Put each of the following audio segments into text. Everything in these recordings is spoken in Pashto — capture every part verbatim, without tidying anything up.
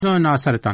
ناصرتان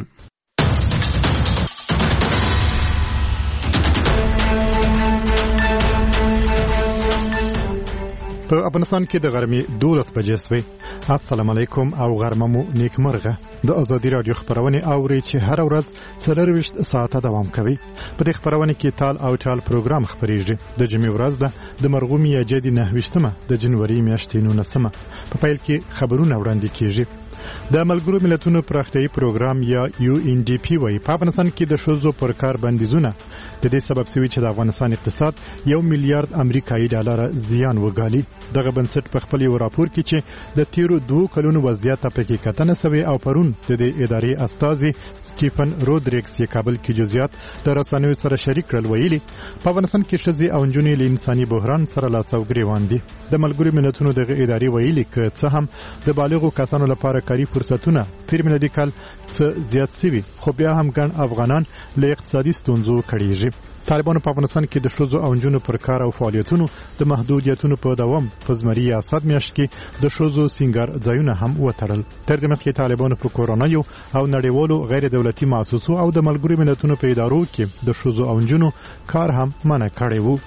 په افغانستان کې د غرمې دولس بجې شوې. السلام علیکم او غرمه مو نیکمرغه. د ازادي رادیو خبرونه اوري چې هر ورځ څلور وشت ساعته دوام کوي. په دې خبرونه کې تال او چال پروګرام خبريږي. د جمعې ورځ ده د مرغومي جدي نهويشتمه د جنوري میاشتې نولسمه. په پیل کې خبرونه وړاندې کیږي. د ملګرو ملتونو پراختیایي پروګرام یا یو ان ډي پی وايي په افغانستان کې د شوزو پر کار بندیزونه د دې سبب شوی چې د افغانستان اقتصاد یو میلیارډ امریکایي ډالر زیان وګالي. دغه بنسټ په خپل یو راپور کې چې د تیرو دوه کلونو وضعیت په کې کتنه شوی او پرون د دې ادارې استاذي سټيفن رودریګس یې کابل کې جزئیات د رسنیو سره شریک کړل. ویلي په افغانستان کې شذې او جنونې له انساني بحران سره لاس او ګریوان دي. د ملګرو ملتونو دغه ادارې ویلي چې څه هم د بالغو کسانو لپاره کاری فرصتونه تیر ملي کال څه زیات شوي خو بیا هم ګڼ افغانان له اقتصادي ستونزو کړيږي. طالبانو په افغانستان کې د شوزو او جنونو پر کار او فعالیتونو د محدودیتونو په دوام په زمري اسد میاشت کې د شوزو سنگار ځایونه هم وتړل. تر دې مخکې طالبانو په کورونا یو او نړیوالو غیر دولتي مؤسسو او د ملګرو ملتونو په ادارو کې د شوزو او جنونو کار هم منع کړی وو.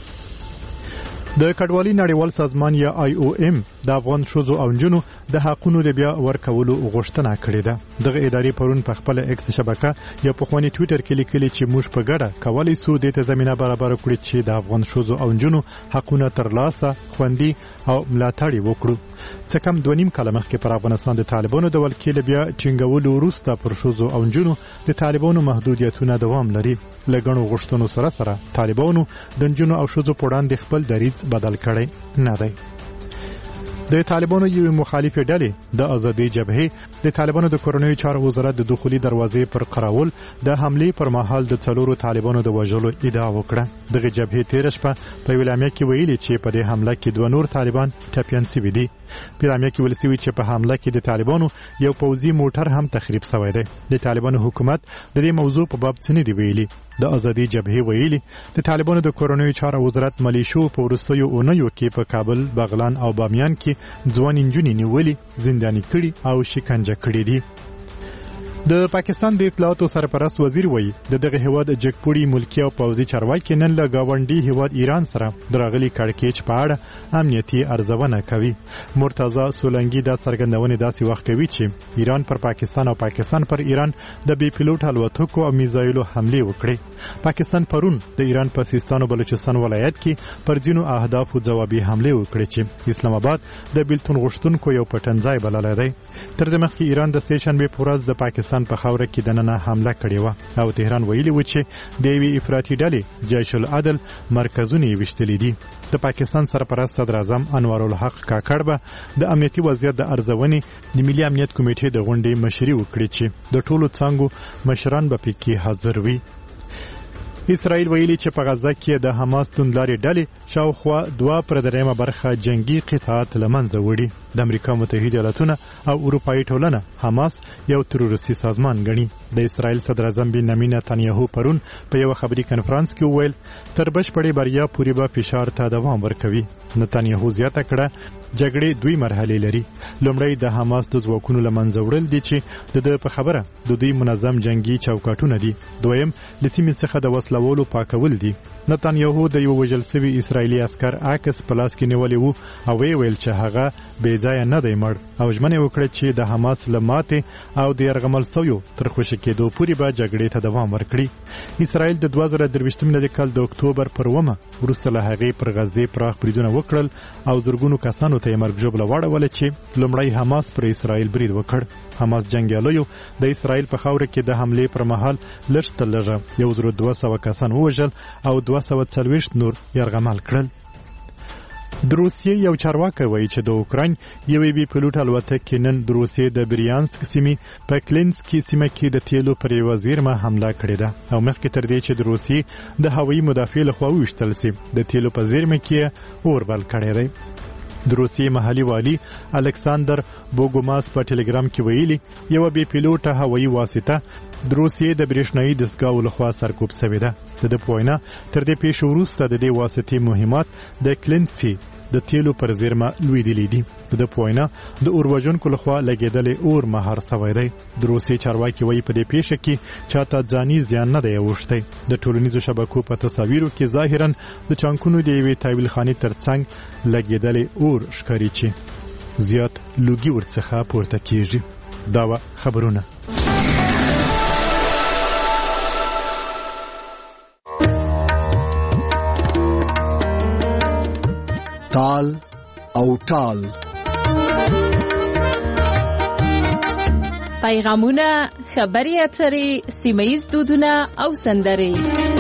د کډوالۍ نړیوال سازمان یا آی او ایم د افغان شوزو او جنونو د حقونو د بیا ورکولو غوښتنه کړې ده. دغه ادارې پرون په خپل ایکس شبکه یا په خواني ټوئیټر کې لیکلي چې موږ په ګډه کولای سو د ته زمينه برابر کړو چې د افغان شوزو او جنونو حقونه ترلاسه خوندي او ملاتړ وکړو. څه کم دوه نیم کاله مخکې پر افغانستان د طالبانو د ولکې بیا ټینګولو وروسته پر شوزو او جنونو د طالبانو محدودیتونه دوام لري. لګڼو غوښتنو سره سره طالبانو د جنونو او شوزو په وړاندې خپل دریځ بدل کړي نه دی. د طالبانو یو مخالفه ډلې د ازادي جبهه د طالبانو د کورونی چارو وزارت د دخولي دروازې پر قراول د حمله پر مهال د څلورو طالبانو د وژلو ادعا وکړه. دغه جبهه تیر شپه په ویلامیا کې ویلي چې په دې حمله کې دوه نور طالبان ټپيان شوي دي. په ویلامیا کې ویل شوی چې په حمله کې د طالبانو یو پوځي موټر هم تخریب شوی دی. د طالبانو حکومت د دې موضوع په باب څه نه دی ویلي. د ازادي جبهه ویلي د طالبانو د کورونی چارو وزارت ملیشو په ورسېو اونیو کې په کابل، بغلان او بامیان کې ځوان انجونې نیولې، زنداني کړي او شکنجه کړي دي. د پاکستان د اطلاعاتو سرپرست وزیر وایي د دغه هواد جګپوړي ملکی او پوځي چارواکي نن له گاونډي هواد ایران سره درغلي کړکېچ په اړه امنیتي ارزونه کوي. مرتضی سولنګي دا څرګندونه داسې وخت کوي چې ایران پر پاکستان او پاکستان پر ایران د بي پيلوټ الوتکو او میزایلو حمله وکړي. پاکستان پرون د ایران په سیستان او بلوچستان ولایت کې پر ځینو اهدافو ځوابي حمله وکړي چې اسلام آباد د بیلتون غوښتونکو یو پټنځای بلل دی. تر دې مخکې ایران د سه شنبه په ورځ د پاکستان په خاوره کې دننه حمله کړې و او تهران ویلي و چې د یوې افراطي ډلې جیش العدل مرکزونه یې وشتلې دي. د پاکستان سرپرست صدر اعظم انوار الحق کاکړ به د امنیتي وضعیت د ارزونې د ملي امنیت کمیټې د غونډې مشري وکړي چې د ټولو څنګهو مشران به پکې حاضر وي. اسرائیل ویلي چې په غزه کې د حماس توندلاري ډلې شاوخوا دوه پر دریمه برخه جنگي قطاعت لمنځه وړي. د امریکا متحده ایالاتونه او اروپאי ټولنه حماس یو تروریستي سازمان ګڼي. د اسرائیل صدر اعظم بنیامین نتنیاهو پرون په یو خبري کانفرنس کې وویل تر بشپړې بریا پورې به فشار ته دوام ورکوي. نتنیاهو زیاته کړه جګړې دوی مرحلې لري. لومړی د حماس د ځواکونو لمنځه وړل دي چې د په خبره د دوی منظم جنگي چوکاټونه دي. دویم لسیمې څخه د وسلوالو پاکول دي. نتنیاهو د یو وژل شوی اسرایلی عسكر عکس په لاس کې نیولې وو او ویل چې هغه بې ځای نه دی مړ او ژمنه وکړه چې د حماس لماته او د يرغمل سویو تر خوشی کېدو پورې به جګړې ته دوام ورکړي. اسرائیل د دوه زره درویشتم کال د اکتوبر پر اومه وروسته له هغې پر غزه پراخ بریدونه وکړل او زرګونو کسانو ته مرګ ژوبله واړول چې لومړی حماس پر اسرائیل برید وکړ. حماس جنگیالیو د اسرائیل په خاوره کې د حمله پر مهال لږ تر لږه یو زر دوه سوه کسان ووژل او دوه سوه څلوېښت نور یرغمل کړل. د روسیې یو چارواکي وایي چې د اوکراین یوې بي پيلوټ الوتکې نن د روسیې د بریانسک سیمې په کلینسکي سیمه کې د تیلو پر یوه زیرمه حمله کړې ده او مخکې تر دې چې د روسیې د هوایي مدافع لخوا وویشتل شي د تیلو په زیرمه کې اور بل کړی دی. د روسیې محلي والی الکساندر بوګوماس په ټلګرام کې ویلي یو بي پيلوټ هوایي واسطه د روسیې د برېښنايي دستګاو لخوا سرکوب شوې ده. د دې په وینا تر دې پیښې وروسته د دې واسطې مهمات د کلینسکي د تیلو پر زیرمه لویدلې دي. د پوینه د اوروژونکو لخوا لګیدلې اور مهار سوی دی. د روسي چارواکي وایي په دې پیښه کې چاته ځاني زیان نه دی اوښتی. د ټولنیزو شبکو په تصاویرو کې ظاهرا د چانکونو د یوې تایویل خانې ترڅنګ لګیدلې اور ښکاري چې زیات لوګي ورڅخه پورته کیږي. دا و خبرونه. تال او ټال پیغامونه، خبري اترې، سیمه‌ییز دودونه او سندرې.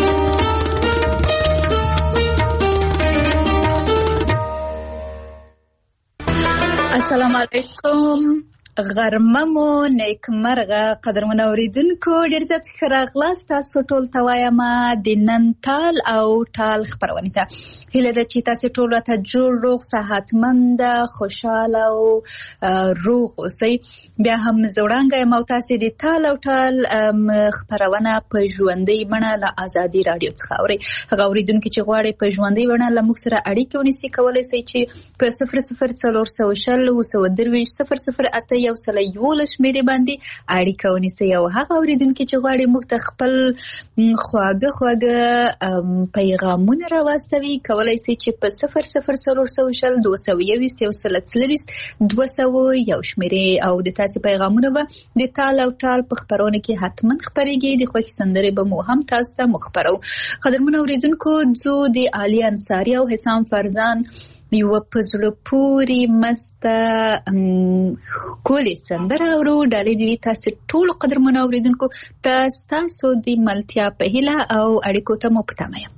السلام علیکم. غرمه مو نیکمرغه قدرمن اوریدونکو، ډیر زیات ښه راغلاست. تاسو ټول ته وایم د نن تال او ټال خپرونې ته. هیله ده چې تاسو ټول ته جوړ روغ صحتمند خوشاله او روغ اوسئ. بیا هم زوړانګه یم او تاسو د تال او ټال خپرونه په ژوندۍ بڼه له ازادي رادیو څخه اورئ. هغه اوریدونکو چې غواړي په ژوندۍ بڼه له موږ سره اړیکه ونیسي، کولی شئ چې په صفر صفر څلور سوه شل اوه سوه درویشت صفر صفر اته یو سل یولس شمیرې باندې اړیکه ونیسئ. او هغه اوریدونکو چې غواړي موږ ته خپل خواږه خواږه پیغامونه راواستوي، کولی شئ چې په صفر صفر څلور سوه شل دوه سوه یوویشت یو سل څلوېښت دوه سوه یو شمیرې او د تاسو پیغامونه به د تال او ټال په خپرونه کې حتما خپرېږي. د خوښې سندرې به مو هم تاسو ته مخبرو. قدرمن اوریدونکو، زه د علي انصاري او حسام فرزان یو په زړه پورې مسته ښکلې سندره اورو. ډالۍ دوی تاسو ټول قدرمن اوریدونکو ته ستاسو د ملتیا په هیله او اړیکو ته مو په تمه یم.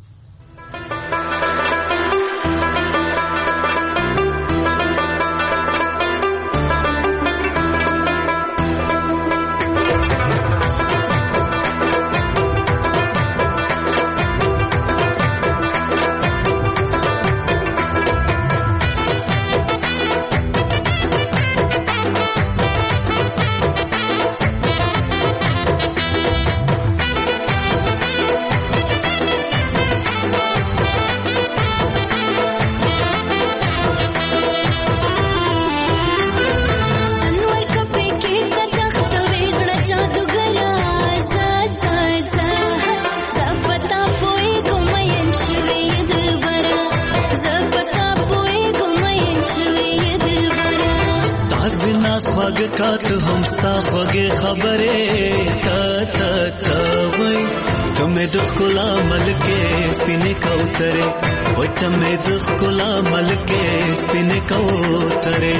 स्वागत हम स्ता खोगे खबरे ता ता ता वही तुम्हें दुख कुला मल के स्पिने का उतरे वो तुम्हें दुख कुला मल के स्पिने का उतरे.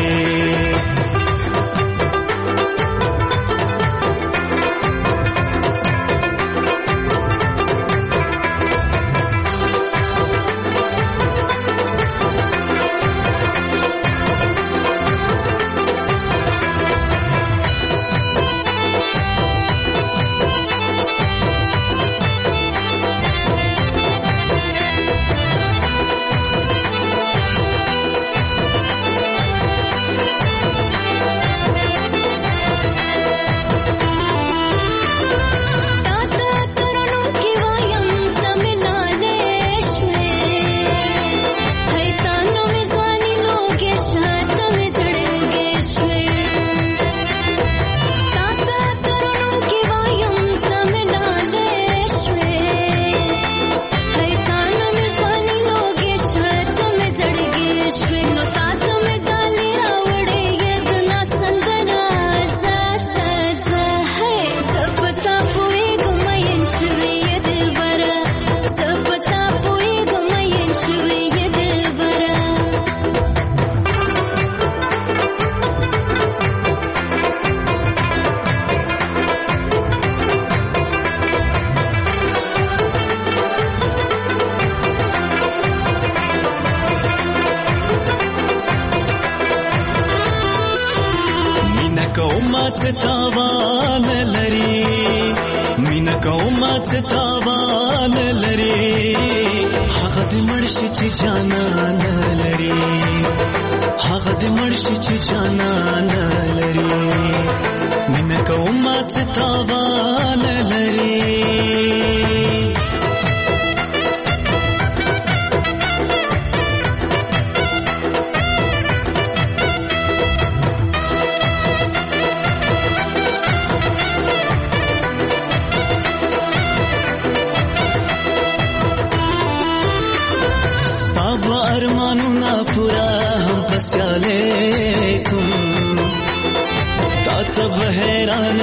تاوان لري مینا کومات تاوان لري هغه د مرشي چې جانان لري هغه د مرشي چې جانان لري مینا کومات تاوان لري.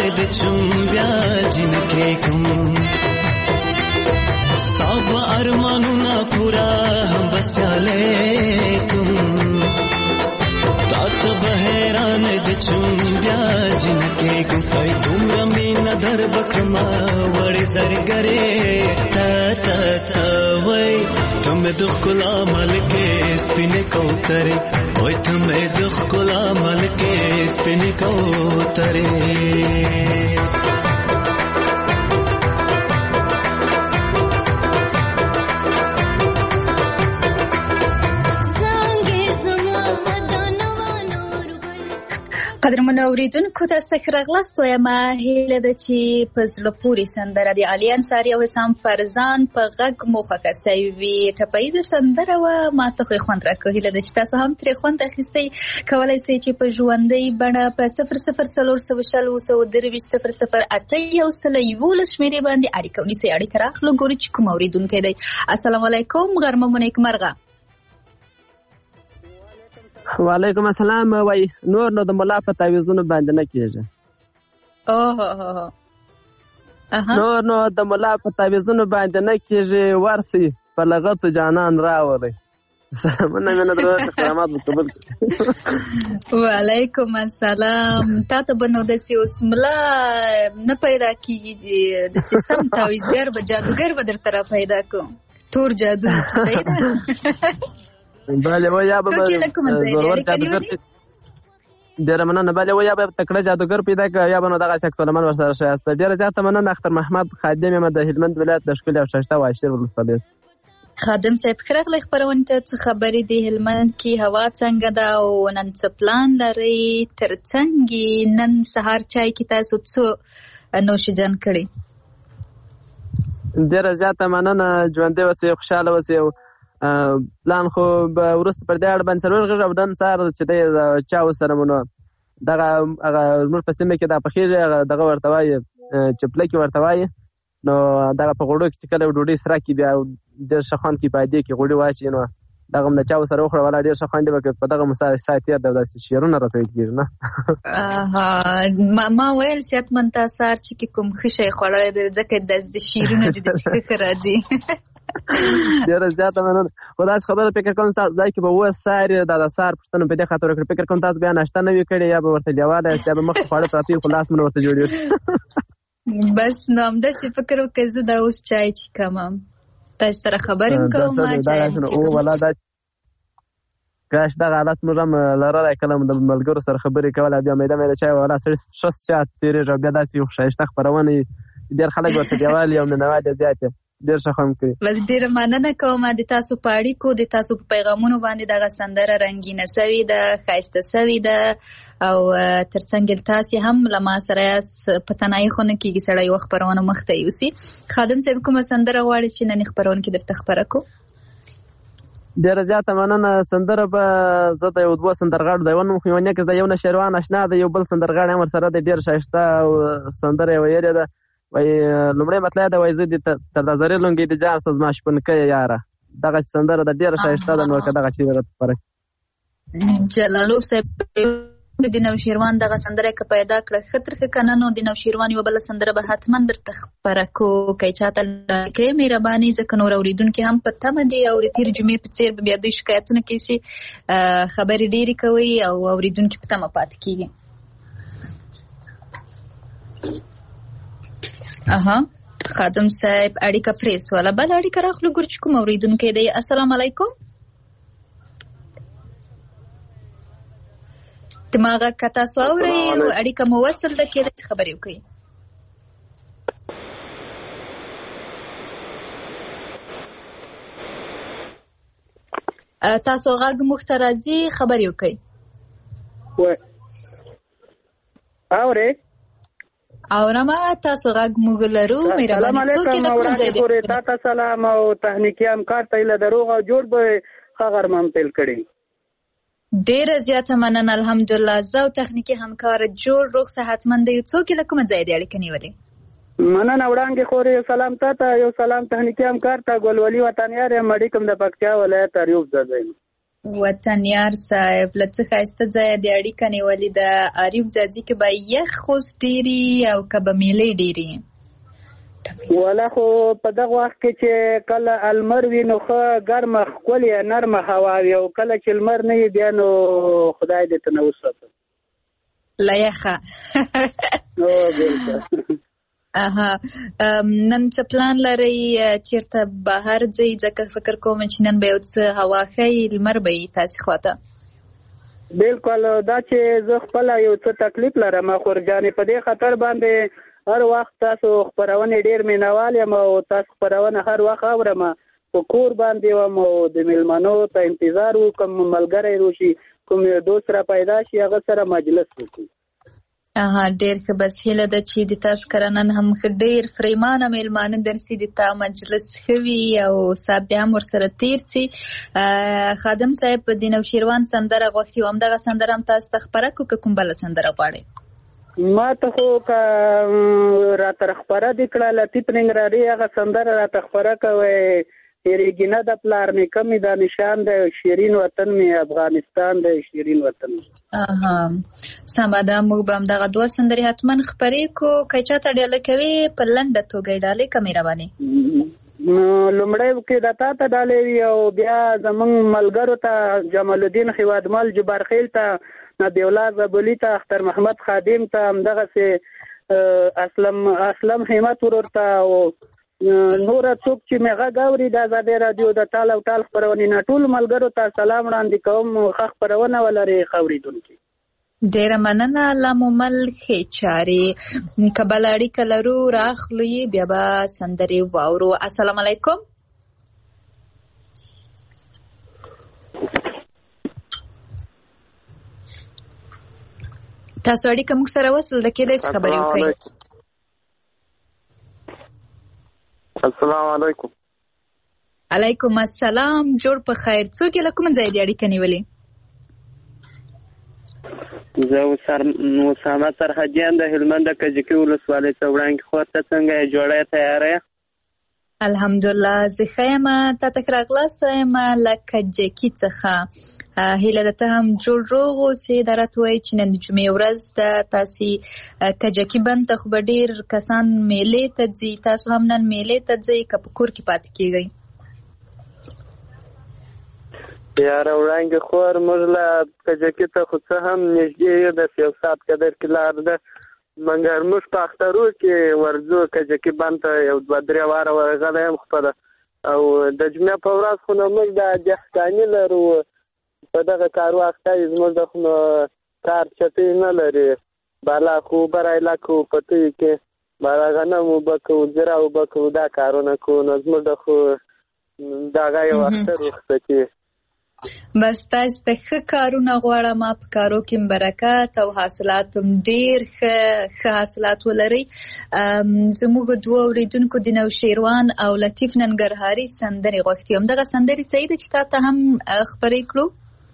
د چوم بیا جنکه کوم ستاو ارمانونه پورا هم بساله کوم تات بهران د چوم بیا جنکه کوم پای دومره مینا در بکما وړي زرګره تا تا تا وای تم د خلا ملکه سپینه کوتره وای تم د خلا ملکه سپینه کوتره قدرمن اوریدونکو تاسو ښه راغلاست. وایم هیله ده چې په زړه پورې سندره د علي انصاري او حسام فرزان په غږ مو خوښه سوي ټپیزه سندره وه. ما ته خو خوند راکړ. هیله ده چې تاسو هم ترې خوند اخیستی. کولی شئ چې په ژوندۍ بڼه په صفر صفر څلور سوه شل اووه سوه درویشت صفر صفر اته یو سل یولس شمېرې باندې اړیکه ونیسئ. اړیکه راخلو ګورو چې کوم اوریدونکی دی. السلام علیکم. غرمه مو نیکمرغه. وعلیکم السلام. وای نور نو د ملا په تعویذونو باندې نه کېږي. اوه اوه اها نور نو د ملا په تعویذونو باندې نه کېږي. ورسي په لغت جانان راوړي. مننه مننه درته کرامات قبول. وعلیکم السلام. تاسو بنو د سیوس ملا نه پیدا کیږي. د سیستم تعویذګر به جادوګر به در طرف پیدا کو. تور جادو پیدا. بله و یا به ډېره مننه. بله و یا به تکړه جادوګر پیدا کړه یا به نو دغه شیخ سلیمان ورسره ښایسته. ډېره زیاته مننه. اختر محمد خادم یم د هلمند ولایت د ښکلي او ښایسته واشیر ولسوالۍ. خادم صاحب ښه راغلی خپرونې ته. څه خبرې د هلمند کې هوا څنګه ده او نن څه پلان لرئ؟ تر څنګه نن سهار چای کې تاسو څه نوشجان کړي؟ ډېره زیاته مننه. ژوندی اوسئ، خوشحاله اوسئ. پلان خو به وروسته پر دې اړه باندې څلور غږ او نن سهار چې دی چا ورسره مو نو دغه هغه زموږ په سیمه کې دا پخېږي هغه دغه ورته وایي چپلکې ورته وایي. نو دغه په غوړو کې چې کله ډوډۍ سره کړي بیا ډېر ښه خوند کوي. په ادې کې غوړي واچوي نو دغه هم د چا ورسره وخوړه والا ډېر ښه خوند دی. په دغه مسا ساعت تېر دی داسې شعرونه راته ویل کېږي نه. ما ویل صحتمند تا سهار چې کوم ښه شی خوړلی دی ځکه داسې شعرونه دي داسې ښه راځي. ډېره زیاته مننه. خو داسې خبره فکر کوم ستاسو ځای کې به اوس سهار دا د سهار پوښتنه په دې خاطر وکړې. فکر کوم تاسو بیا ناشته نه وي کړې یا به ورته لیواله یاست یا به مخکې خواړه پراته وي خو لاس مو نه ورته جوړ وي. بس نو همداسې فکر وکړئ زه دا اوس چای چښم. تاسو سره خبرې هم کوم. کاش دغه حالت موږ هم لرلی کله د ملګرو سره خبرې کولی بیا میده میده چای والا سړي ښه ساعت تېرېږي او بیا داسې یو ښایسته خپرونه وي ډېر خلک ورته دیوال او مینهوال یې زیات ډېر ښه خوند کوي. بس ډېره مننه کوم د تاسو په اړیکو د تاسو په پیغامونو باندې دغه سندره رنګینه سوې ده ښایسته سوې ده او تر څنګ تاسې هم له ما سره یاست. په تنهایي خو نه کېږي سړی یوه خپرونه مخته یوسي. خادم صاحب کومه سندره غواړئ چې نن خپرونه کې درته خپره کړو؟ ډېره زیاته مننه. سندره به زه د یو دوه سندرغاړو د یوه نوم خو یو نیکس د یو نشیروان اشنا د یو بل سندرغاړی هم ورسره دی ډېر ښایسته او سندره یې ویلې ده. وای لومړی مطلب دا وای زه د تر نظرې لونګې د جار ته زما شپونکی یاره دغه سندره د ډېره ښایسته ده. نو که دغه چې درته خپره جلالو صاحب د نوشیروان دغه سندره که پیدا کړه ښه تر ښه که نه نو د نوشیروان یوه بله سندره به حتما درته خپره کړو. که یې چاته کوې مهرباني ځکه نور اورېدونکي هم په تمه دي او د تېرې جمعې په څېر به بیا دوی شکایتونه کوي چې خبرې ډېرې کوي او اورېدونکي په تمه پاتې کېږي. اها خادم صاحب اړیکه فریس والا بل اړیکه راخلو ګور چې کوم اوریدونکی دی. السلام علیکم. دماغه کتا سو اوري اړیکه مو وصل ده کېده چې خبرې وکړي. تاسو غږ مخ ته راځي خبرې وکړي. وای اوري اورما تاسو غږ موږ لرو. مهرباني څوک نه کوم ځای دی. تاسو سلام او تخنیکی همکار ته له دروغ او جوړ به خبر مم تل کړی. ډېره زیاته مننه. الحمدلله زه او تخنیکی همکار جوړ روغ صحتمند یو. څوک له کوم ځای دی اړیکه نیولې؟ مننه وړاندې خورې سلام تاته یو سلام تخنیکی همکار ته ګلولي وطن یار یم اړیکم د پکتیا ولایت اریوب ځای. وطن یار صاحب لڅ خاسته ځای د اړیکه نیولې د عارف ځاځي کې به یخ خوس ډیری او کبه میلې ډیری ولا خو په دغه وخت کې چې کله المر وي نو ښه ګرمه ښکلې نرمه هوا وي او کله چې المر نه وي بیا نو خدای دې ته نه وساتي لا یخه اها نن څه پلان لري چیرته بهر ځئ ځکه فکر کوم چې نن به یو څه هوا ښه لمر به وي تاسې خواته بالکل دا چې زه خپله یو څه تکلیف لرم خورجانې په دې خاطر باندې هر وخت تاسو خپرونې ډېر مینوال یم او تاسو خپرونه هر وخت اورم په کور باندې وم او د میلمنو ته انتظار و کوم ملګری روشي کوم دوست را پیدا شي هغه سره مجلس وکړي اها ډېر ښه بس هیله ده چې د تاسو کره نن هم ښه ډېر فریمانه میلمانه درسي د تا مجلس ښه وي او ساعت دې هم ورسره تېر سي خادم صاحب د نوشیروان سندره غوښتي و همدغه سندره هم تاسو ته خپره کړو که کوم بله سندره غواړئ ما ته خو که راته خپره دې کړه لطیف ننګرهاري هغه سندره راته خپره کوئ هېرېږي نه د پلار نیکه مې دا نشان دی شیرین وطن مې افغانستان دی شیرین وطن اها سمه ده موږ به همدغه دوه سندرې حتما خپرې کړو که چاته ډاله کوې په لنډه توګه یې ډالۍ که مهرباني لومړی کې د تا ته ډالۍ وي او بیا زموږ ملګرو ته جمال الدین خوادمل جبارخیل ته نبی الله زبولی ته اختر محمد خادم ته همدغسې اسلم اسلم همت ورور ته او نور څوک چې مې غږ اوري د ازادۍ راډیو د ټال او ټال خپرونې نه ټولو ملګرو ته سلام وړاندې کوم ښه خپرونه ولرئ ښه اورېدونکي ډېره مننه الله مو مل ښې چارې که بله اړیکه لرو راخلو یې بیا به سندرې واورو السلام علیکم تاسو اړیکه موږ سره وصل ده کېدای شي خبرې وکړئ السلام علیکم علیکم السلام جوړ په خیر څوک یې له کوم ځای دې اړیکه نیولې زه اسامه سرحدیان د هلمند د کجکي ولسوالۍ څخه وړاندې خور ته څنګه یې جوړه یې تیاره یې الحمدلله زه ښه یم تا ته ښه راغلاست یم له کجکي څخه هیله ده ته هم جوړ روغ اوسې دا راته وایي چې نن د جمعې ورځ ده تاسې کجکي بند ته خو به ډېر کسان میلې ته ځي تاسو هم نن میلې ته ځئ که په کور کې پاتې کېږئ یاره وړاندې خور موږ له کجکي ته خو څه هم نږدې یو داسې یو ساعت قدر کې لار ده مګر موږ په اخترو کې ورځو کجکي بند ته یو دوه درې واره ورغلی یم خو او د جمعې په ورځ خو نو موږ د دهقاني لرو په دغه کارو اخته یې زموږ د خو نو کار چتې نه لري بالا خو اوبه رایله کوو پټیو کې بالا غنم اوبه کوو زیره اوبه کوو دا کارونه کوو نو زموږ د خو دغه یو اختر رخصتي بس تاسو ته ښه کارونه غواړم په کارو کې برکت او حاصلات هم ډېر ښه ښه حاصلات ولرئ زموږ دوه اورېدونکو د نوشیروان او لطیف ننګرهاري سندرې غوښتي همدغه سندرې صحیح ده چې تا ته هم خپرې کړو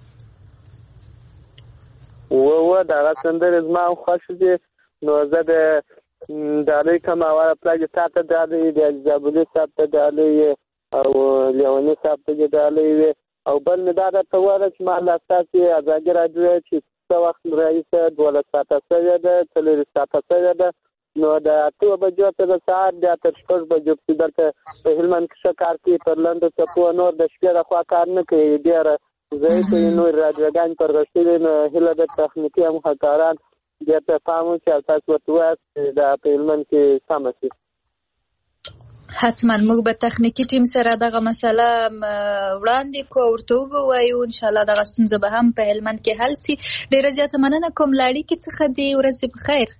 و و دغه سندرې زما هم خوښ دي نو زه د ډالۍ کوم اوله پلار تا ته ډالۍ د زابلي صاحب ته ډالۍ او لیوني صاحب ته ډالۍ وي او بل مې دا درته وویل چې ما له ستاسې ازادي راډیو چې څه وخت راهیسې دولس ساعته شوې ده څلېرویشت ساعته شوې ده نو د اتو بجو ته د سهار بیا تر شپږ بجو پسې دلته په هلمند کې ښه کار کوي پر لنډو څپو نور د شپې لخوا کار نه کوي ډېره ضعیفه یې نور راډیوګانې پر غښتلي نو هیله ده تخنیکي همکاران دې ته پام وکړي او تاسو ورته ووایاست چې دا په هلمند کې سمه شي حتما موږ به تخنیکي ټیم سره دغه مسله وړاندې کو ورته ووایو انشاءالله دغه ستونزه به هم په هلمند کې حل سي ډېره زیاته مننه کوم له اړیکې څخه دې ورځ دې په خیر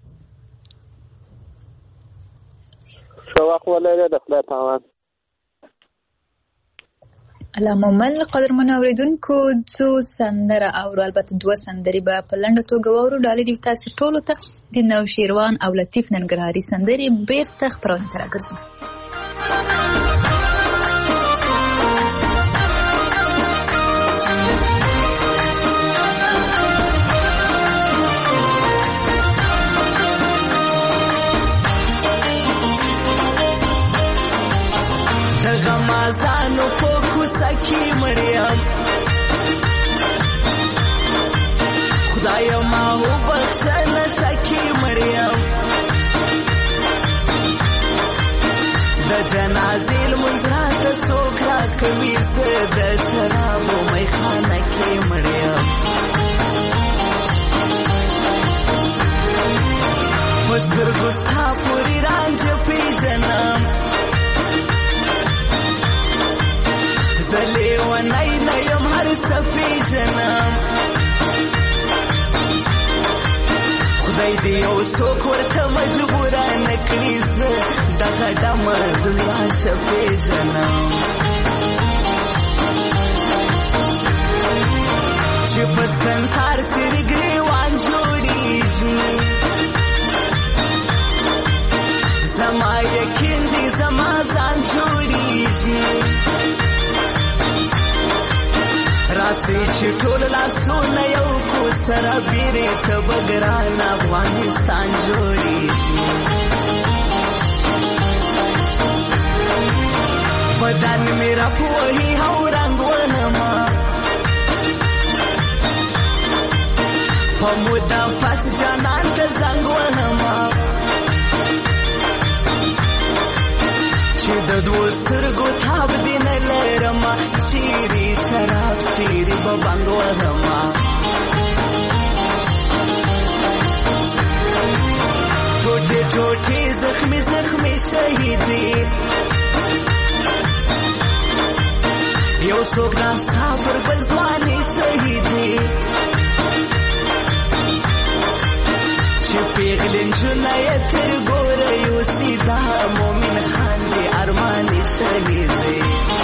ښه وخت ولرئ د خدای په امان الله مو مل قدرمنو اورېدونکو څو سندره اورو البته دوه سندرې به په لنډه توګه واورو ډالۍ دې تاسې ټولو ته د نوشیروان او لطیف ننګرهاري سندرې بېرته خپرونې ته راګرځو غمازانو په کوڅه کې مریم جنازې لمونځ راته څوک راکوي زه د شرابو میخانه کې مړ یم په سترګو ستا پورې رانجه پېژنم زه لیونی نه یم هر څه پېژنم خدای دې یو څوک ورته مجبوره نه کړي زه دغه ډمه لاشه پېژنم چې په ستنکار سرې ګریوان جوړېږي زما یقین دی زما ځان جوړېږي راسئ چې ټول لاسونه یو کو سره بیرې ته به ګران افغانستان جوړېږي بدن مې راپوهي او رنګ ونما په موده پس جانان ته زنګ وهما چې د دوو سترګو تاب دې نه لرمه چیرې شراب چیرې به بنګ وهمه ټوټې ټوټې زخمې زخمې شهیدې یو څوک ناستا پر بل ځوانې شهیدې چې پیغلې نجونه یې تر ګوره یوسي دا مومن خان دې ارمانې شهیدې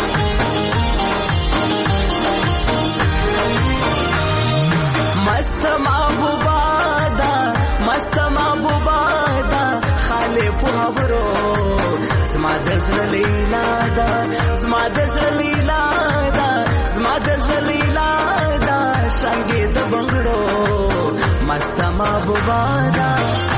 مست محبوبه ده مست محبوبه ده خالې په خبرو زما د زړه لیلا ده زما د زړه لیلا ده زما د زړه لیلا ده شانګې د بنګړو مست محبوبه ده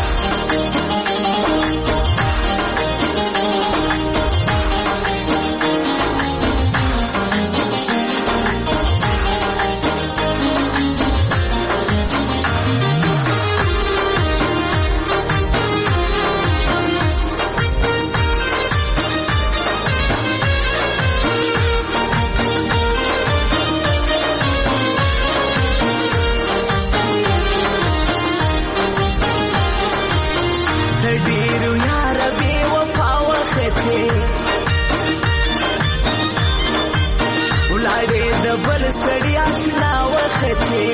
سړی آشنا وختې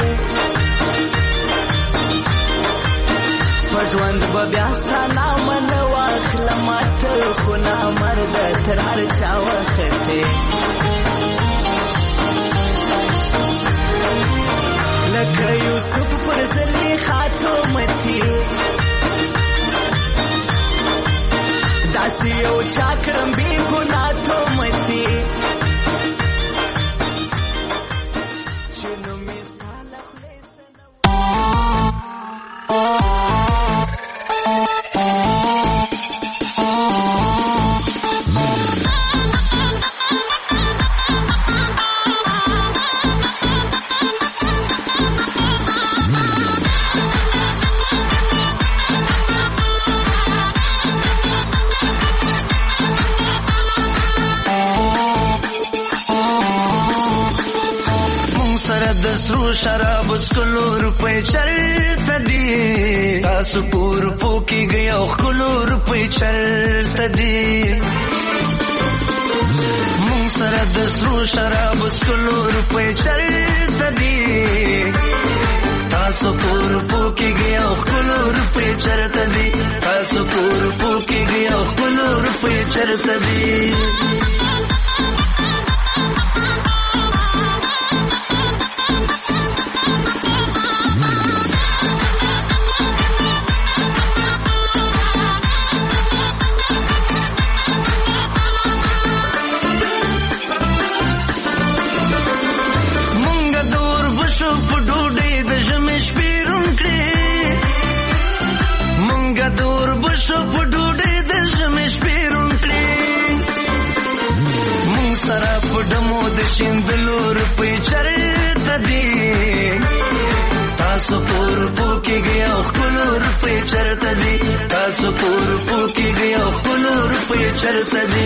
په ژوند به بیا ستا نامه نه واخلم ته خو نامرده تر هر چا وختې لکه یوسف پر زلیخا تومتې داسې یو چا کړم بې ګناه تومتې شراب اسکلو روپے چلتا دی تاسو پور پوکی گیا خلو روپے چلتا دی مون سره د سرو شراب اسکلو روپے چلتا دی تاسو پور پوکی گیا خلو روپے چلتا دی تاسو پور پوکی گیا خلو روپے چلتا دی شیندلو روپے چرته دی تاسو پور پوکی گیا خلو روپے چرته دی تاسو پور پوکی گیا خلو روپے چرته دی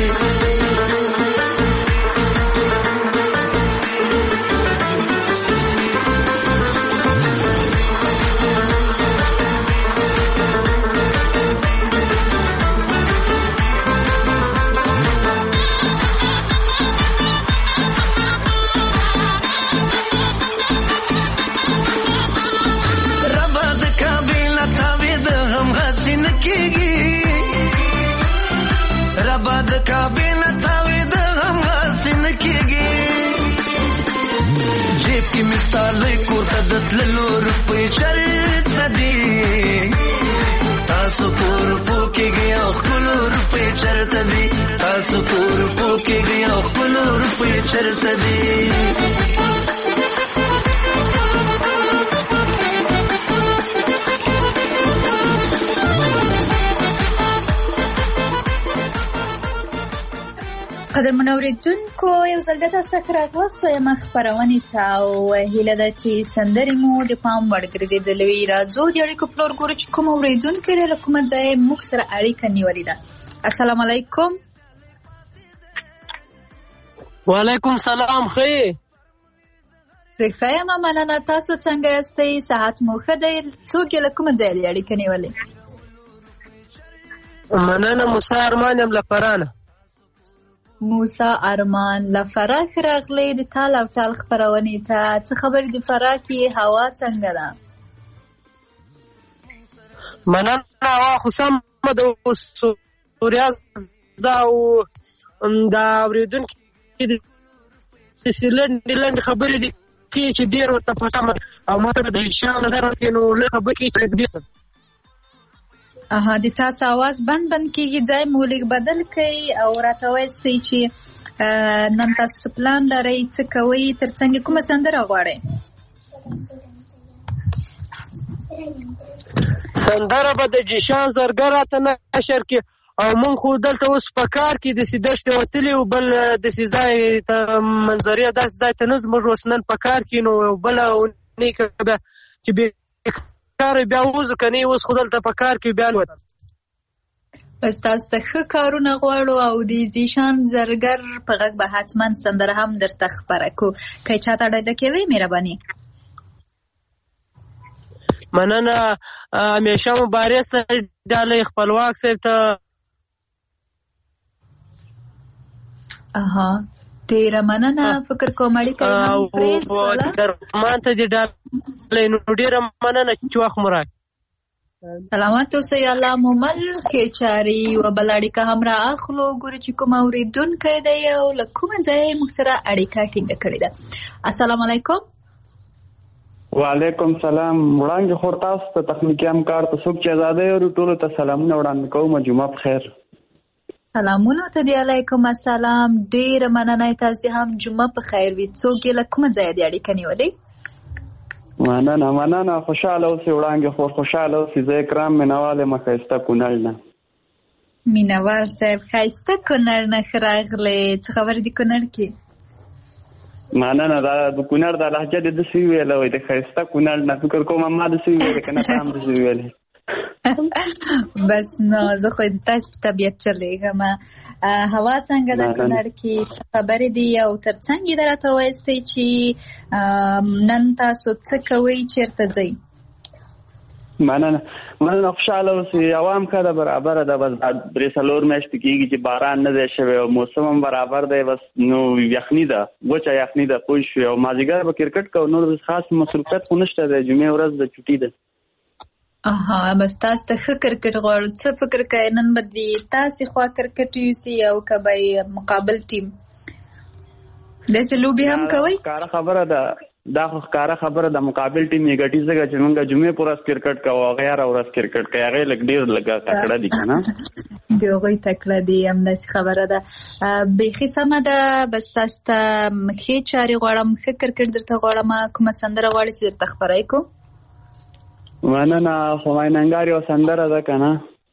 رباد کابینه تاوی د غم غاسین کېږي جیب کې مې ستا لوی کور ته د تللو روپۍ چرته دي تاسو کور پو کېږي او ښکلو روپۍ چرته دي تاسو کور پو کېږي او ښکلو روپۍ چرته دي قدرمن اورېدونکو یو ځل بیا تاسو ته راغلاست وایم خپرونې ته او هیله ده چې سندرې مو د پام وړ ګرځېدلې وي. راځو د اړیکو پلور ګورو چې کوم اورېدونکی دی له کومه ځایه موږ سره اړیکه نیولې ده. السلام علیکم. وعلیکم سلام. ښه یې؟ زه ښه یم مننه. تاسو څنګه یاستئ؟ صحت مو ښه دی؟ څوک یې له کومه ځایه دی اړیکه نیولې؟ مننه. موسی ارمان یم له فرانه. موسی ارمان له فراه راغلی د تال او ټال خپرونې ته. څه خبرې د فراه کې هوا څنګه ده؟ مننه. هوا خو سمه ده اوس سوریه ده او دا اورېدونکي داسې لنډې لنډې خبرې دي کوي چې ډېر ورته پټه او ما ته د انشاء نظر ورکوي نو لږ خبرې کوي چې اها د تاسو आवाज بند بند کیږي. ځای مو لږ بدل کړئ او راته وایئ چې نن تاسو پلان لرئ څه کوئ، ترڅنګ کومه سندره غواړئ؟ سندره به د جیشان زرګر راته نشر کړي او مونږ خو دلته اوس په کار کې داسې دښتې وتلي او بل داسې ځای ته منظرې داسې ځای ته نه ځو. موږ اوس نن په کار کې نو بله اونۍ که بیا چې کار بیا وځو که نه اوس خو دلته په کار کې بیا نوتل. بس تاسو ته ښه کارونه غواړو او د زیشان زرګر په غږ به حتما سندره هم درته خپره کړو. که چاته ډډه کوئ مهرباني. مننه. همیشه مبارز ډالۍ خپلواک صاحب ته. اها ډېره مننه. فکر کوم اړیکه یې هم پرېښوله. درمان ته دې ډالۍ نو ډېره مننه چې وخت مو راکړ. سلامت اوسئ. الله مو مل ښې چارې. یوه بله اړیکه هم را اخلو. ګورو چې کوم اورېدونکی دی او له کومه ځایه یې موږ سره اړیکه ټینګه کړې ده. السلام علیکم. وعلیکم سلام. وړاندې خور تاسو ته تخنیکي همکار ته څوک چې ازادۍ لري ټولو ته سلامونه وړاندې کوم. جمعه بخیر. سلامونه ته دی. علیکم السلام. ډېره مننه. تاسې هم جمعه په خیر وي. څوک یې له کومه ځایه دی اړیکه نیولې؟ مننه مننه. خوشحاله اوسئ وړاندې خور. خوشحاله اوسئ. زه اکرام مینوال یم ښایسته کونړ نه. مینوال صاحب ښایسته کونړ نه ښه راغلی. څه خبرې دي کونړ کې؟ مننه. دا د کونړ دا لهجه دې داسې وویله وایي د ښایسته کونړ نه. فکر کوم ما داسې وویلې که نه ته هم داسې وویلې. بس نو زه خو د تاسو په طبیعت چلېږم. هوا څنګه ده کونړ کې؟ څه خبرې دي او تر څنګ یې راته وایستئ چې نن تاسو څه کوئ، چېرته ځئ؟ مننه مننه. خوشحاله اوسئ. هوا هم ښه ده، برابره ده. بس درې څلور میاشتې کېږي چې باران نه دی شوی او موسم هم برابر دی. بس نو یخني ده، وچه یخني ده پوه شوې. او مازدیګر به کرکټ کوو. نور خاص مصروفیت خو نشته دی. جمعې ورځ د چوټي ده. اها بس تاسو ته ښه کرکټ غواړو. څه فکر کوئ نن به د تاسې خوا کرکټ یوسي او که به مقابل ټیم داسې لوبې هم کوئ؟ ښکاره خبره ده. دا خو ښکاره خبره ده. مقابل ټیم یې ګټي ځکه چې موږ جمعې په ورځ کرکټ کوو، هغه هره ورځ کرکټ کوي. هغې لږ ډېر لږه تکړه دي که نه؟ د هغوی تکړه دي. همداسې خبره ده. بیخي سمه ده. بس تاسو ته ښې چارې غواړم، ښه کرکټ درته غواړم. کومه سندره غواړئ چې درته خپره یې کړو؟ مننه. خو مایننګار یو سندره ده که نه؟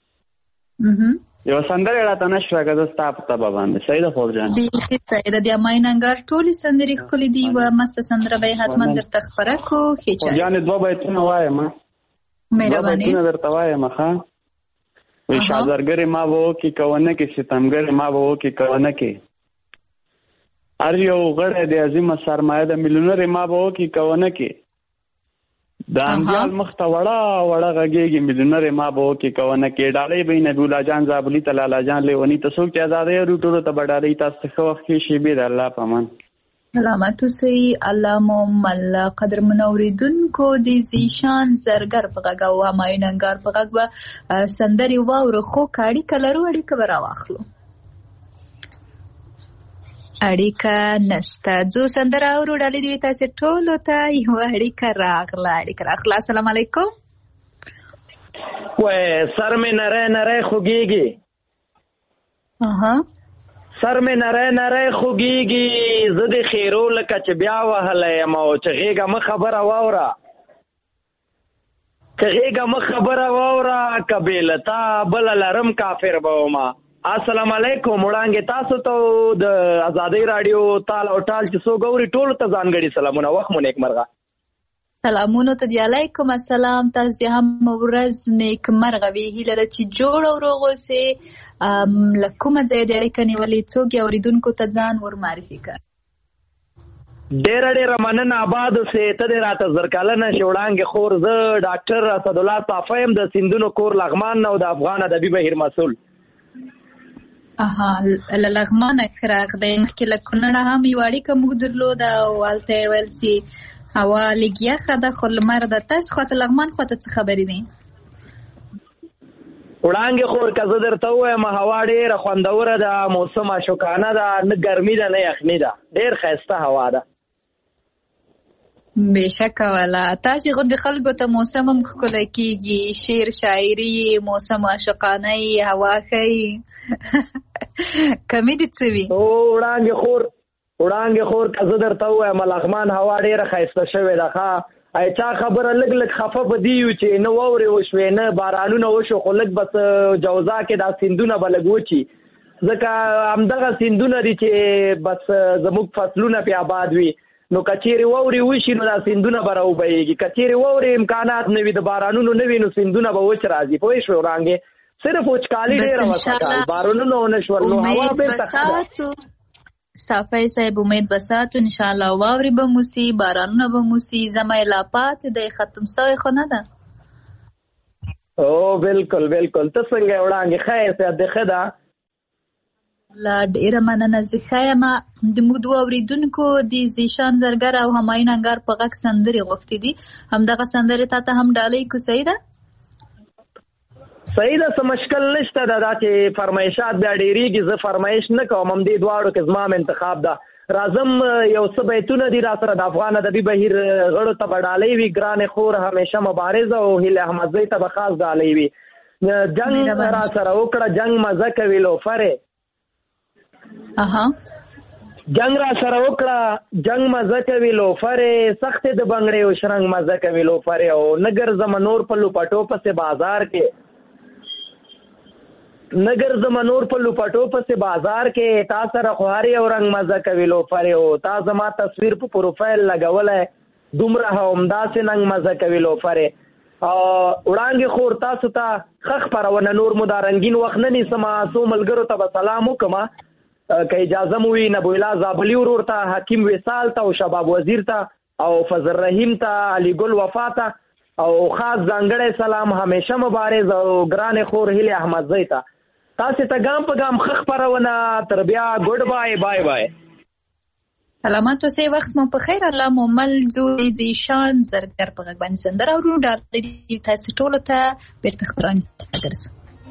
یو سندره یې راته نه شوه که زه ستا په طبع باندې. صحیح ده خور جان؟ بیخي صحیح ده. د مایننګار ټولې سندرې ښکلې دي. یوه مسته سندره به یې حتما درته خپره کړو. ښې چارې. خور جانې دوه بیتونه وایم. مهرباني. دوه بیتونه درته وایم ښه. وی شازرګر ما وو کې کوونه کې ستمګر ما وو کې کوونه کې ار یو غړ د عظیم سرمایه د ملیونر ما وو کې کوونه کې د انډیال مخته وړه وړه غږیږي ملیونر ما وو کې کوونه کې ډالې بین ابو الله جان زابلی تعالی جان لیونی تاسو کې آزادې روټو ته بډالې تاسو خو وخت کې شی به الله پامان سلامت اوسئ. الله مو مل قدر منوریدونکو د زیشان زرګر په غږ او همایون انګار په غږ به سندرې واورو خو کاړي کلرو اړیکه به راواخلو. اړیکه نسته ځو سندره اورو ډالې دوی تاسې ټولو ته یو اړیکه راغله اړیکه راغله. السلام علیکم. وای سر مې نری نری خوږیږي. اها سر مې نری نری خوږیږي زه د خیرو لکه چې بیا وهلی یم او چې غېږه مه خبره واوره که غېږه مه خبره واوره که بې له تا بله لرم کافر به ومه. السلام علیکم. وړاندې تاسو ته د ازادۍ راډیو تال او ټال چې څوک اوري ټولو ته ځانګړي سلامونه. وخت مو نیکمرغه. سلامونو ته دی. علیکم السلام. تاسو دې هم ورځ نیکمرغه وي. هیله ده چې جوړ او روغ اوسئ. له کومه ځایه دې اړیکه نیولې څوک یې اورېدونکو ته ځان ور معرفي کړه. ډېره ډېره مننه. آباد اوسئ. ته دې راته زر کلنه شې وړاندې خور. زه ډاکټر اسدالله صافی یم د سیندونو کور لغمان نه او د افغان ادبي بهیر مسؤل. اها له لغمانه ښه راغلی. مخکې له کونړه هم یوه اړیکه موږ درلوده او هلته یې ویل چې هوا لږ یخه ده خو لمر ده. تاسو خواته لغمان خواته څه خبرې دي؟ وړاندې خور که زه درته ووایم هوا ډېره خوندوره ده، موسم اشوکانه ده، نه ګرمي ده نه یخني ده، ډېر ښایسته هوا ده. بېشکه والا تاسې غوندې خلکو ته موسم هم ښکلی کېږي، شعر شاعري موسم اشوقانه یي، هوا ښه یي. کمې دې څه وي؟ وړاندې خور وړاندې خور که زه درته ووایم لغمان هوا ډېره ښایسته شوې ده. ښه ای چا خبره لږ لږ خفه به دي یو چې نه واورې وشوې نه بارانونه وشو، خو لږ بس جوزا کې دا سیندونه به لږ وچي، ځکه همدغه سیندونه دي چې بس زموږ فصلونه پې آباد وي. نو که چیرې واورې وشي نو دا سیندونه به راوبهیږي، که چیرې واورې امکانات نه وي د بارانونو نه وي نو سیندونه به وچ راځي. پوه شوې وړانګې؟ صرف وچکالي ډېره وسه، بارانونه ونه شول نو هوا بېرته ښه ده. صافی صاحب امید بساتو انشاءالله واورې به مو سي، بارانونه به مو سي، زمای لا پاتې دی ختم سوی خو نه ده. او بالکل بالکل. ته څنګه یې وړانګې؟ ښه یې صحت دې ښه ده؟ لا ډېره مننه زه ښه یم. د موږ دوه اورېدونکو د زیشان زرګر او همایون انګار په غږ سندرې غوښتې دي، همدغه سندرې تا ته هم ډالۍ کو. صحیح ده؟ صحیح ده، څه مشکل نشته ده. دا چې فرمایشات بیا ډېرېږي زه فرمایش نه کوم، همدې دواړو کې زما هم انتخاب ده. راځم یو څه بیتونه دي را سره د افغان ادبي بهیر غړو ته به ډالۍ وي. ګرانې خور همیشه مبارزه او هیله احمدزۍ ته به خاص ډالۍ وي. جنګ را سره وکړه جنګ مزه کوي لوفرې. اها جنگ را سره وکړه جنگ مزه کوي لوفرې، سختې د بنګړې او شرنګ مزه کوي لوفرې، او نه ګرځم نور په لوپټو پسې بازار کې نه ګرځم نور په لوپټو پسې بازار کې، تا سره خو هر یو رنګ مزه کوي لوفرې، او تا زما تصویر په پروفایل لګولی دومره همداسې ننګ مزه کوي لوفرې. وړانګې خور تاسو ته ښه خپرونه نور مو دا رنګین وخت نه نیسمه، څو ملګرو ته به سلام وکړمه که اجازه مو وي. نبوالله زابلي ورور ته، حکیم وصال ته او شباب وزیر ته او فضل رحیم ته، علي ګل وفا ته، او خاص ځانګړی سلام همیشه مبارز او ګرانې خور هیلې احمدزۍ ته. تاسې ته ګام په ګام ښه خپرونه. تر بیا ګډ بای بای بای. سلامت اوسئ، وخت مو په خیر. الله مو مل ځو زیشان زرګر په غږ باندې سندره اورو. ډالۍ تاسې ټولو ته بېرته خپرونې ته درځو.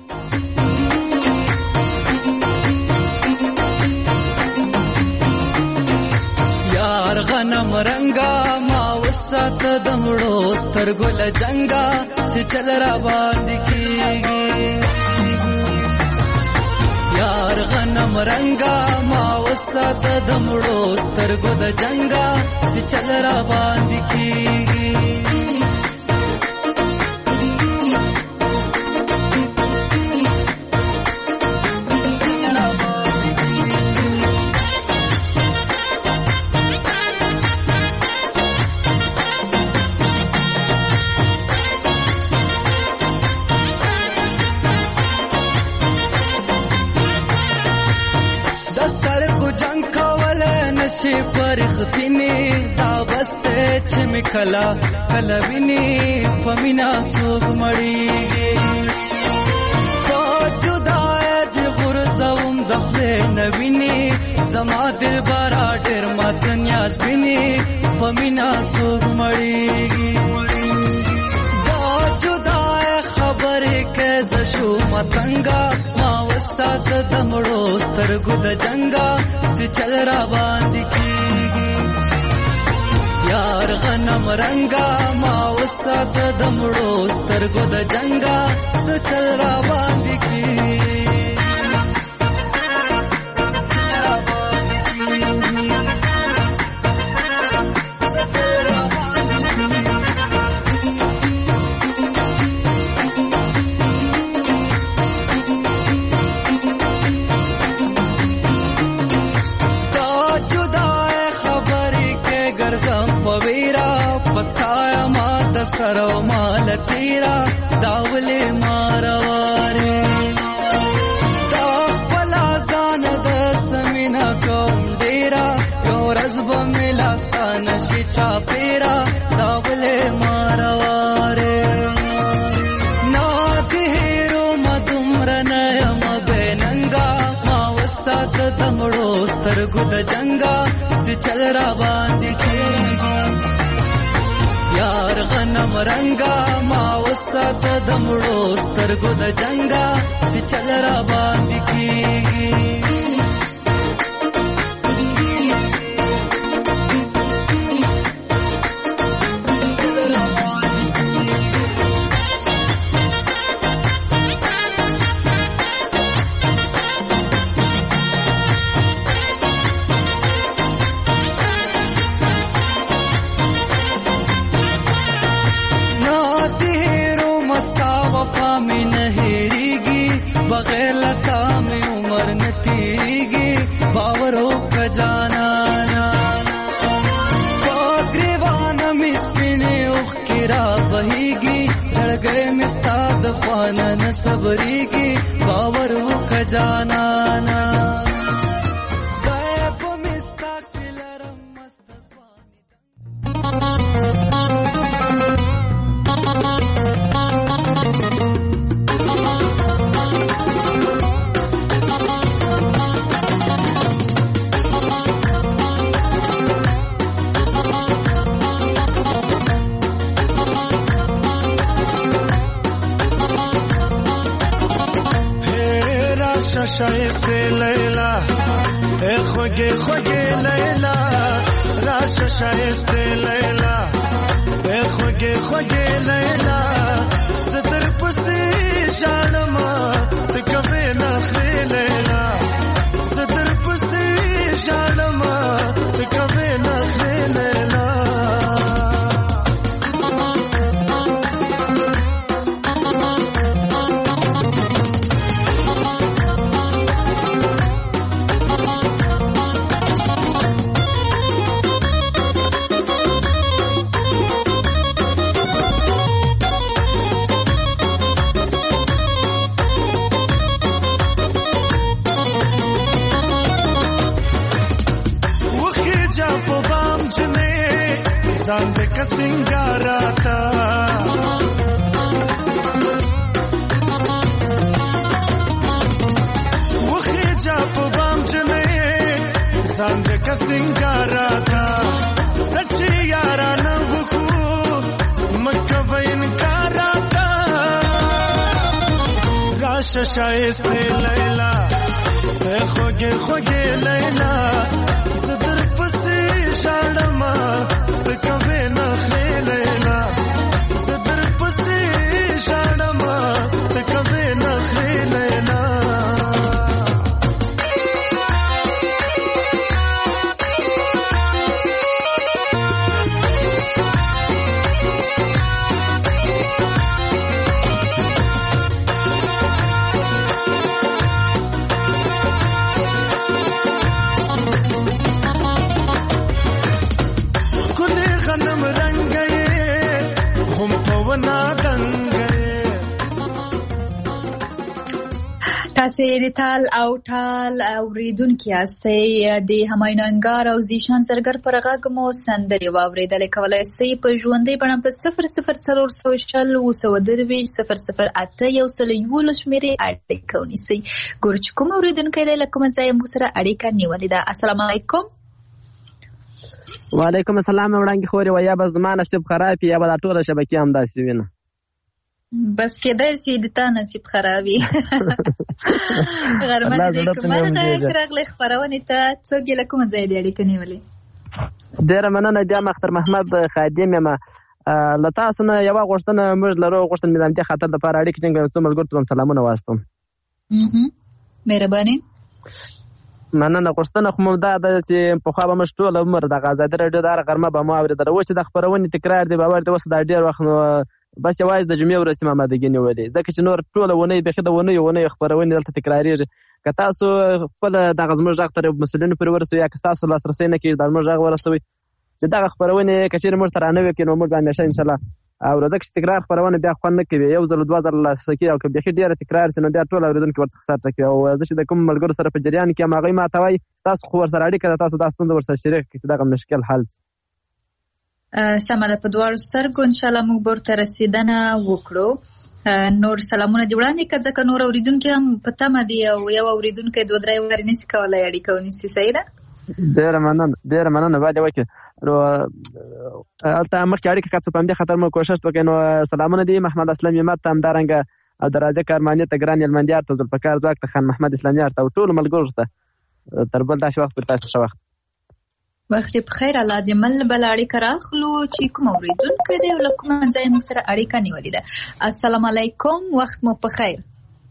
یار غنم رنگا ما وسات دمړو سترګو لجنګا چې چل را باندې کیږي. یار غنم رنگا ما وسات دمړو سترګو د جنگا چې چل را باندې کیږي. شي پرختینه دا بسته چې مکلا کلا ویني پمینا څوک مړیږي جدای دی غرزوم دخله نویني زما دل بارا ډېر مات نیاز بیني پمینا څوک مړیږي دا جدای خبره کې زشو متنګا ما وسات دمړو سترګو د جنگا سي چل را باندې کیږي یار غنم رنگا ما وسات دمړو سترګو د جنگا سي چل را باندې کیږي پتایا ما د سرو مال تیرا داولې مارواره دا خپلا ځان د سمینا کوم ډیرا یو رزب ملاستان شي چا پیرا داولې مارواره نا تیرو مدمرنه م بننګا ما وسات دمړو سترګو د جنگا سي چل را باندې کیږي یار غنم رنگا ما وسات دمړو سترګو د جنگا سي چل را باندې کیږي बगैर लता में उमर न तीगी बावरो खजाना ग्रीवान मिसपिने उखिरा बहीगी सड़गए मिस्ताद ख्वाना न सबरीगी बावरो खजाना شایسته لیلا اے خوگے خوگے لیلا راش شایسته لیلا اے خوگے خوگے لیلا صدر پستی شانما تکوے نخری لیلا صدر پستی شانما تکوے نخری لیلا सिंगाराता मुखे जाप बाम जने सांद का सिंगाराता सच्ची यारा न वखू मकवइन काराता राश शायस्ते लैला ए खोगे खोगे लैला सदर पसी शाड़मा कवे नखरे लेला सदर पसी शाड़मा कवे नखरे लेला تاسې د تال او ټال اوریدونکي یاستئ. د همایون انګار او زیشان زرګر پر غږ مو سندرې واورېدلې. کولی سئ په ژوندۍ بڼه په صفر صفر څلور سوه شل اووه سوه درویشت صفر صفر اته یو سل یولس شمېرې اړیکه ونیسئ. ګورو چې کوم اوریدونکی دی له کومه ځایه موږ سره اړیکه نیولې ده. السلام علیکم. وعلیکم السلام. وړاندې خورې ویا بس زما نصیب خراب یا به دا ټوله شبکې همداسې وي نه بس کېدای شي د تا نصیب خراب وي. غرمه د نیکمرغه راغلې خپرونې ته. څوک یې له کومه ځایه دې اړیکه نیولې؟ ډېره مننه. بیا م اختر محمد خادم یم. له تاسو نه یوه غوښتنه موږ لرو. غوښتل مې د همدې خاطر دپاره اړیکې ټینګ کړم څو ملګرو ته به سلامونه واستوم. مهرباني. مننه. غوښتنه خو مو دا ده چې پخوا به موږ ټول عمر دغه ازادي راډیو د هره غرمه به مو اورېدله. اوس چې د خپرونې تکرار دی باور دی اوس دا ډېر وخت نو بس یوازې د جمعې ورځ مې امادګي نیولې ځکه چې نور ټوله اونۍ بیخي د اونیو اونیو خپرونې دلته تکرارېږي. که تاسو خپل دغه زموږ غږ ته مسؤلینو پورې ورسوئ یا که تاسو لاسرسی نه کړئ د زموږ غږ ورسوئ چې دغه خپرونې که چېرې موږ ته رانه وکړي نو موږ به همیشه انشاءالله اورو. ځکه چې تکرار خپرونه بیا خوند نه کوي. یو ځل دوه ځله لاسرسی کړي او که بیخي ډېره تکرار شي نو بیا ټول اورېدونکي ورڅخه سر ټکوي. او زه چې د کوم ملګرو سره په جریان کې یم هغوی ما ته وایي تاسو خو ورسره اړیکه ده تاسو دا ستونزه ورسره شریک کړئ چې دغه مشکل حل شي. سمه ده. په دواړو سترګو انشاءالله موږ به ورته رسېدنه وکړو. نور سلامونه دې وړاندې کړه ځکه نور اورېدونکي هم په تمه دي او یو اورېدونکی دوه درې وارې نشي کولی اړیکه ونیسي. صحیح ده؟ ډېره مننه ډېره مننه. باید یې وکړي. نو هلته مخکې اړیکه کړه په همدې خاطر مو کوښښ وکړئ. نو سلامونه دي محمد اسلم همت ته همدارنګه او د راځه کارماني ته ګران هلمندیار ته ذوالفقار ځواک ته خان محمد اسلامیار ته او ټولو ملګرو ته تر بل داسې وخت پورې تاسو ښه وخت. وخت په خیر. الله دې مل بل اړیکه راخلو چې کوم اورېدونکی دی او له کومه ځایه موږ سره اړیکه نیولې ده. السلام علیکم. وخت مو په خیر.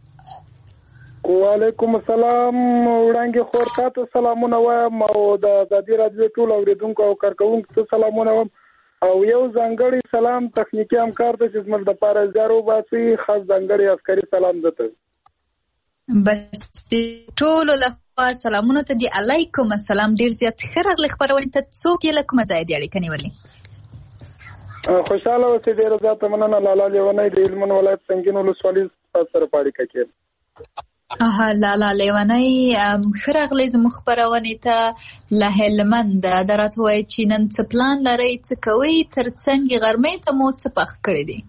وعلیکم السلام. وړاندې خور تاسو سلامونه وایم او د ازادي راډیو ټول اورېدونکو او کارکوونکو ته سلامونه وایم او یو ځانګړی سلام تخنیکي همکار ته چې زموږ دپاره اظهار وباسي خاص ځانګړی عسکري سلام ده. بس ټولو لخوا سلامونه ته دي. علیکم السلام. ډېر زیات ښه راغلې خپرونې ته. څوک یې له کومه ځایه دې اړیکه نیولې؟ خوشحاله اوسئ. ډېره زیاته مننه. لالا لیونی د هلمند ولایت سنګین ولسوالۍ تاسو سره په اړیکه کې یم. اها لالا لیونی ښه راغلې زموږ خپرونې ته له هلمنده. دا راته ووایئ چې نن څه پلان لرئ، څه کوئ، تر څنګ غرمې ته مو څه پخ کړي دي؟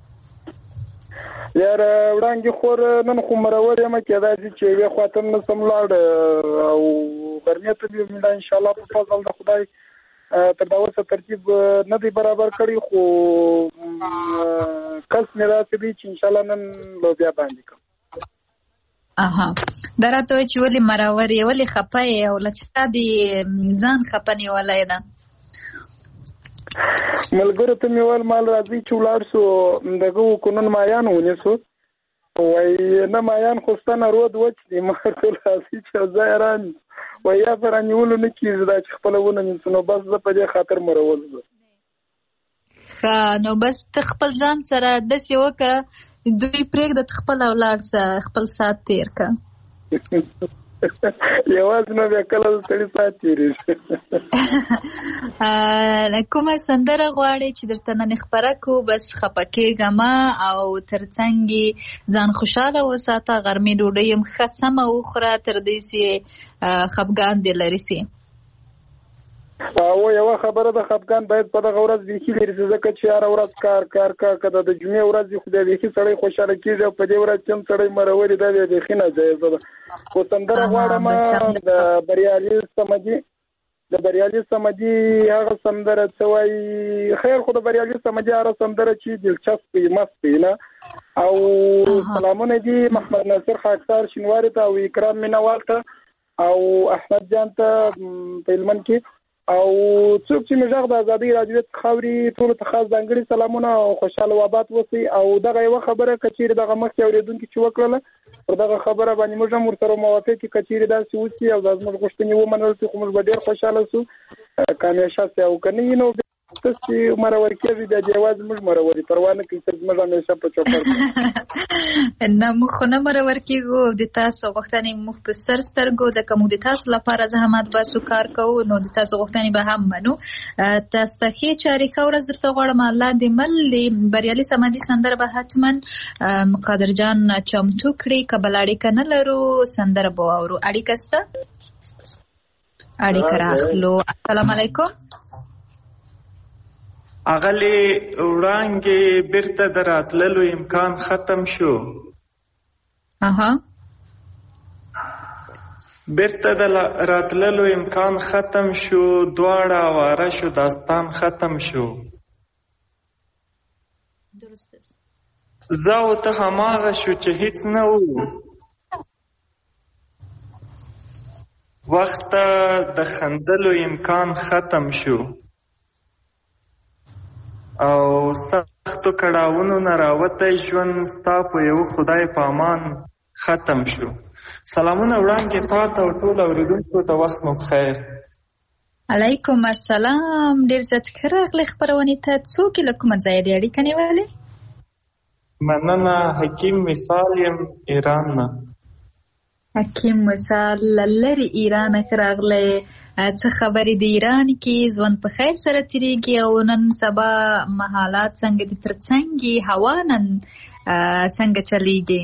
یاره وړاندې خور نن خو مرور یم کېدای شي چې یوې خوا ته نشم لاړ او غرمې ته به مې انشاءالله په فضل د خدای تر دا اوسه ترتیب نه دی برابر کړی خو کس مې داسې دی چې انشاءالله نن لوبیا باندې کوم. اها دا راته وایي چې ولې مرور یې، ولې خفه یې او له چا دې ځان خفه نیولی ده؟ ملګرو ته مې ویل مال راځي چې ولاړ شو دغه وکړو نن مایان ونیسو. وایي نه مایان خو ستا نه رود وچ دي ما ورته راځي چې ځای ران وایي یا به رانیولو نه کېږي دا چې خپله ونه نیسو نو بس زه په دې خاطر مرول زه. ښه نو بس ته خپل ځان سره داسې وکړه دوی پرېږده ته خپله ولاړ شه خپل ساعت تېر کړه. یوازې نو بیا کله د سړي ساعت تېرېږي. کومه سندره غواړې چې درته نن خپره کړو؟ بس خفه کېږه مه او تر څنګ یې ځان خوشحاله وساته، غرمې ډوډۍ هم ښه سمه وخوره تر دې چې خفګان دې لرې سي. او یوه خبره ده خفګان باید په دغه ورځ بیخي لرې سي ځکه چې هره ورځ کار کار کار که د جمعې ورځ وي خو بیا بیخي سړی خوشحاله کېږي او په دې ورځ چې هم سړی مرور دا بیا بیخي ناجایزه ده. خو سندره غواړم د بریالي صمدي د بریالي صمدي هغه سندره څه وایي خیر خو د بریالي صمدي هغه سندره چې دلچسپ وي مست وي نه. او سلامونه دي محمد ناصر خاکسار شینواري ته او اکرام مینوال ته او احمد جان ته په هلمند کې او څوک چې مې غږ د ازادۍ راډیو خاوري ټولو ته خاص ځانګړي سلامونه او خوشحاله و آباد اوسئ. او دغه یوه خبره که چېرې دغه مخکې اورېدونکي چې وکړله پر دغه خبره باندې موږ هم ورسره موافق یو که چېرې داسې وسي او دا زموږ غوښتنې ومنل سي خو موږ به ډېر خوشحاله سو که همیشه سي او که نه وي نو تاسو مرور کېږي د جواز موږ مروري پروا نه کوي چې موږ همیشه په چوپړ نه مخ نه مرور کېږو د تاسو غوښتنې مخ په سر سترګو ځکه موږ د تاسو لپاره زحمت باسو کار کوو نو د تاسو غوښتنې به هم منو. تاسو ته ښه چاري ښه ورځ درته غواړم. الله دې مل د بریالي سمندي سندره به حتما قادر جان چمتو کړي. که بل اړیکه نه لرو سندره به واورو. اړیکه شته؟ اړیکه راخلو. السلام علیکم. اغلی وړانګې بیرته د راتللو امکان ختم شو. اها بیرته د راتللو امکان ختم شو. دواړه واره شو داستان ختم شو. زه او ته هماغه شو چې هیڅ نه و. وخت د خندلو امکان ختم شو او سختو کړاوونو نه راوتی ژوند ستا په یو خدای په امان ختم شو. سلامونه وړاندې تا ته او ټول اورېدونکو ته وخت مو بخیر. علیکم السلام. ډېر زیات ښه راغلې خپرونې ته. څوک له کومه ځایه دې اړیکه نیولې؟ مننه. حکیم وصال یم ایران نه. حکیم وصال لري ایران راغلی. څه خبرې د ایران کې؟ ژوند په خیر سره تیریږي او نن سبا حالات څنګه دي ترڅنګ هوا نن څنګه چلیږي؟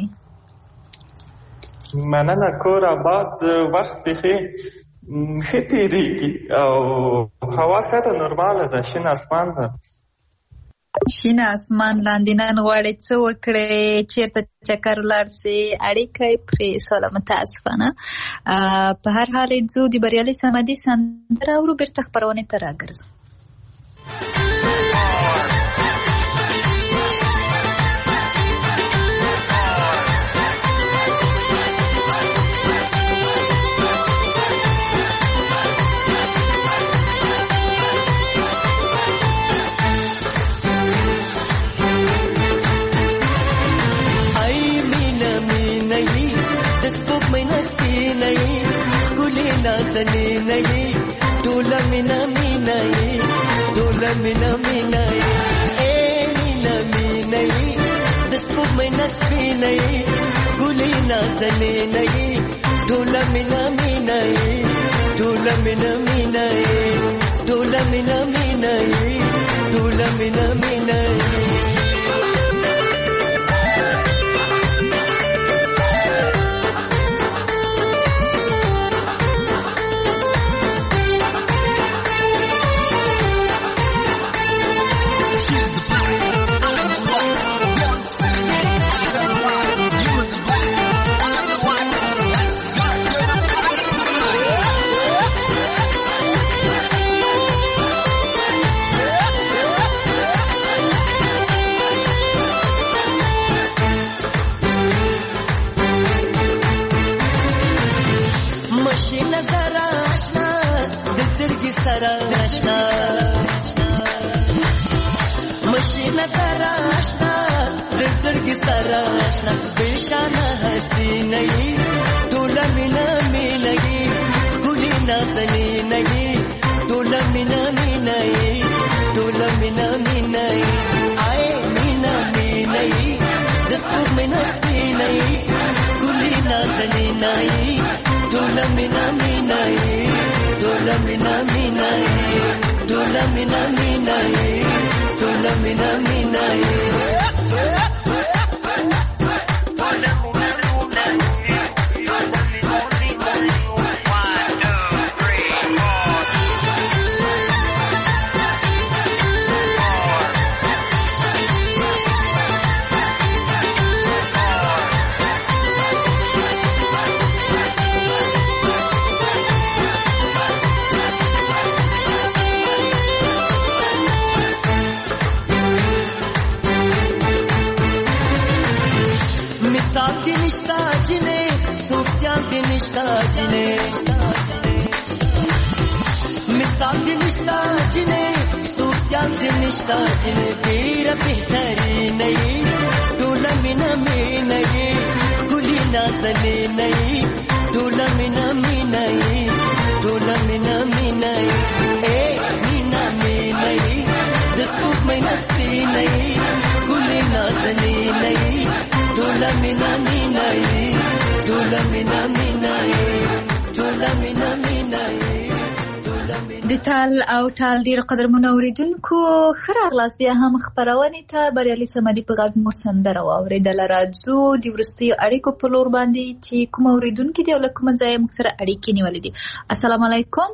مننه. کور آباد وخت ښه ښه تیریږي او هوا ښه ده نورماله ده. شین اسمان ده. شین اسمان لاندې نن غواړې څه وکړې؟ چیرته چکر ولاړ سې؟ اړیکه یې پرې سوله متاسفانه. په هر حال ځو د بریالي سمندي سندره اورو. بیرته خپرونې ته راګرځو. نازنی نئی ټوله مینا مینا یې ټوله مینا مینا یې اے مینا مینا یې د سپوږمۍ نه سپینه یې ګلې نازنی نئی ټوله مینا مینا یې ټوله مینا مینا یې ټوله مینا مینا یې ټوله مینا مینا یې. مشینه سره آشنا د زړګي سره آشنا بشانه حسینه یې ټوله مینا مینا یې ګلې نازنینه یې ټوله مینا مینا یې ټوله مینا مینا یې آی مینا مینا یې د سپوږمۍ نه سپینه یې ګلې نازنینه یې ټوله مینا مینا یې ټوله مینا مینا یې ټوله مینا مینا یې ټوله مینا مینا یې. مثال دی نشتا جنه سوسیال دی نشتا جنه ډیره بهترینه یې ټوله مینا مینا یې ګلې نازنینه یې ټوله مینا مینا یې ټوله مینا مینا یې اے مینا مینا یې د تال او ټال ډیر قدرمنو اوریدونکو ښه راغلاست بیا هم خپرونې ته بریالي صمدي په غږ مو سندره واورېدله. راځو د وروستیو اړیکو په لور باندې چې کوم اوریدونکي دي او له کومه ځایه موږ سره اړیکې نیولې دي. السلام علیکم.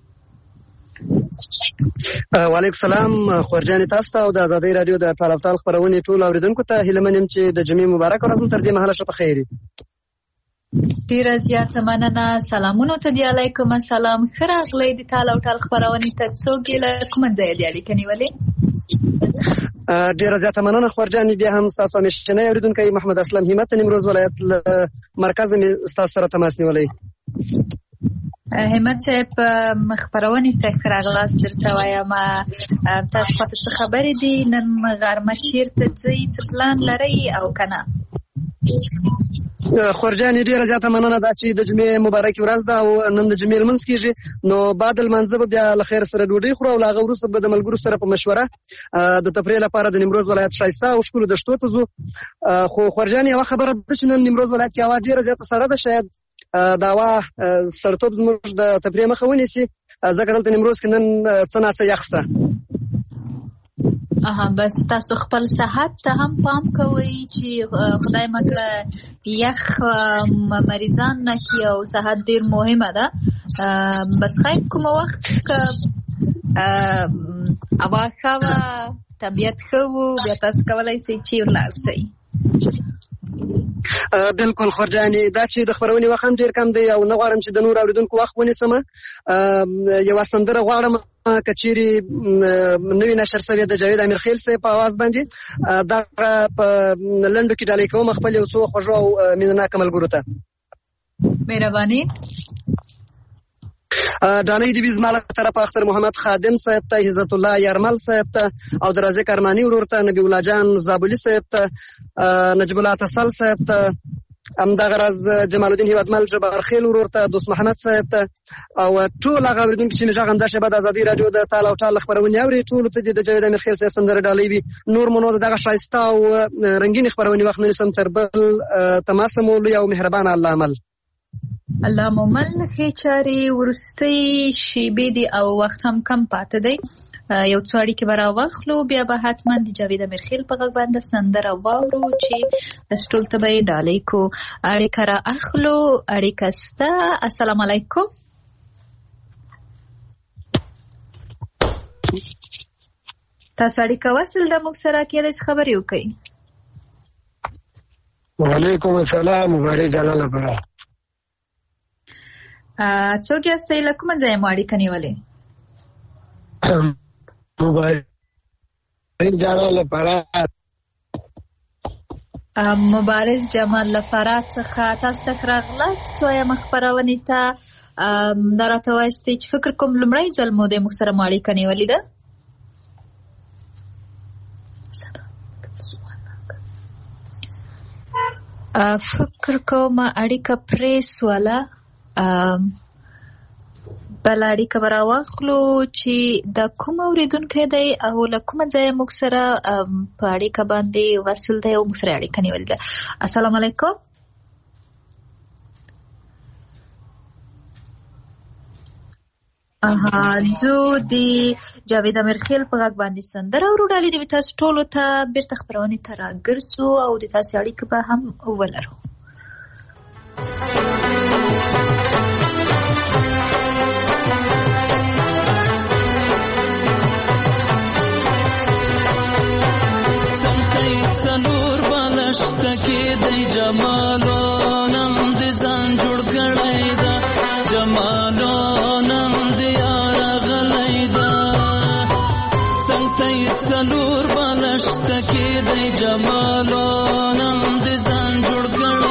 وعلیکم السلام. خورجانې تاسو ته او د ازادۍ راډیو د ټال او ټال خپرونې ټول اوریدونکو ته هیله من یم چې د جمعې مبارک ورځ مو تر دې مهاله شه په خیر. ډیره زیاته مننه. سلامونو ته دی. علیکم السلام. ښه راغلی د ټال او ټال خپرونې ته. څوک یې له کومه ځایه دې اړیکه نیولې؟ ډیره زیاته مننه خورجانې. بیا هم ستاسو همیشنی اوریدونکی محمد اسلم همت نیمروز ولایت له مرکزه مې ستاسو سره تماس نیولی. همت صاحب خپرونې ته ښه راغلاست درته وایم. تاسو خواته څه خبرې دي؟ نن غرمه چیرته ځئ؟ څه پلان لرئ او که نه؟ خورجانې ډیره زیاته مننه دا چې د جمعې مبارکې ورځ ده او نن د جمعې لمونځ کېږي، نو بعد لمانځه به بیا له خیر سره ډوډۍ خورو او له هغه وروسته به د ملګرو سره په مشوره د تفریح لپاره د نیمروز ولایت ښایسته او ښکلو دښتو ته ځو. خو خورجانې یوه خبره ده چې نن نیمروز ولایت کې هوا ډیره زیاته سړه ده، شاید دا هوا سړتوب زموږ د تفریح مخه ونیسي، ځکه دلته نیمروز کې نن څه ناڅه یخ شته. اها بس تاسو خپل صحت ته هم پام کوئ چې خدای مکړه یخ مریضان نکړي او صحت ډیر مهمه ده. بس خیر کوم وخت که هوا ښه وه طبیعت ښه و بیا تاسو کولی شئ چې ولاړ شئ. بالکل خورجانې دا چې د خپرونې وخت هم ډېر کم دی او نه غواړم چې د نور اورېدونکو وخت ونیسمه. یوه سندره غواړم که چیرې نوې نشر شوې د جاوید امیرخیل صاحب په اواز باندې، دغه په لنډو کې ډالۍ کوم خپل یو څو خوږو او مینهناکه ملګرو ته. مهرباني. ډالۍ دې وي زما له طرفه اختر محمد خادم صاحب ته، عزت الله یارمل صاحب ته او د رازق ارماني ورور ته، نبی الله جان زابلي صاحب ته، نجیب الله اتصل صاحب ته، همدغه راز جمال الدین هیوادمل جبار خیل ورور ته، دوست محمد صاحب ته او ټول هغه اوریدونکي چې مې غږ همدا شیبه د ازادۍ راډیو د تال او ټال خپرونې اوري، ټولو ته د جاوید امیرخیل صاحب سندره ډالۍ وي. نور مو نو دغه ښایسته او رنګینې خپرونې وخت نه نیسم تر بل تماسه مو لوی او مهربانه الله عمل. الله مومل ښې چارې وروستۍ شیبې دي او وخت هم کم پاته دی. یو څو اړیکې به راواخلو بیا به حتما د جاوید امیرخیل په غږ باندې سندره واورو چې ټول ته به یې ډالۍ کو. اړیکه را اخلو. اړیکه سته. السلام علیکم. تاسو اړیکه وصل ده موږ سره کېدای شي خبرې وکړئ. وعلیکم السلام. مبارک جلال لپاره څوک یاستئ؟ له کومه ځایه مو اړیکه نیولې؟ مبارک جلال لپاره. مبارز جمال لپاره څخه تاسو څخه راغلاست وایم خپرونې ته. دا راته وایستئ چې فکر کوم لومړی ځل مو د موږ سره مو اړیکه نیولې ده؟ فکر کوم اړیکه پرې سوله. بل اړیکه به راواخلو چې د کوم اورېدونکی دی او له کومه ځایه موږ سره په اړیکه باندې وصل دی او موږ سره اړیکه نیولې ده. السلام علیکم. اها زه د جاوید امیرخیل په غږ باندې سندره اورو. ډالۍ دې تاسو ټولو ته بیرته خپرونې ته راګرځو او د تاسو اړیکه به هم ولرو. نور بالشت کې د جمالو نن د ځان جوړ کړی دا جمالو نن د یار غلی دا څنګه نور بالشت کې د جمالو نن د ځان جوړ کړی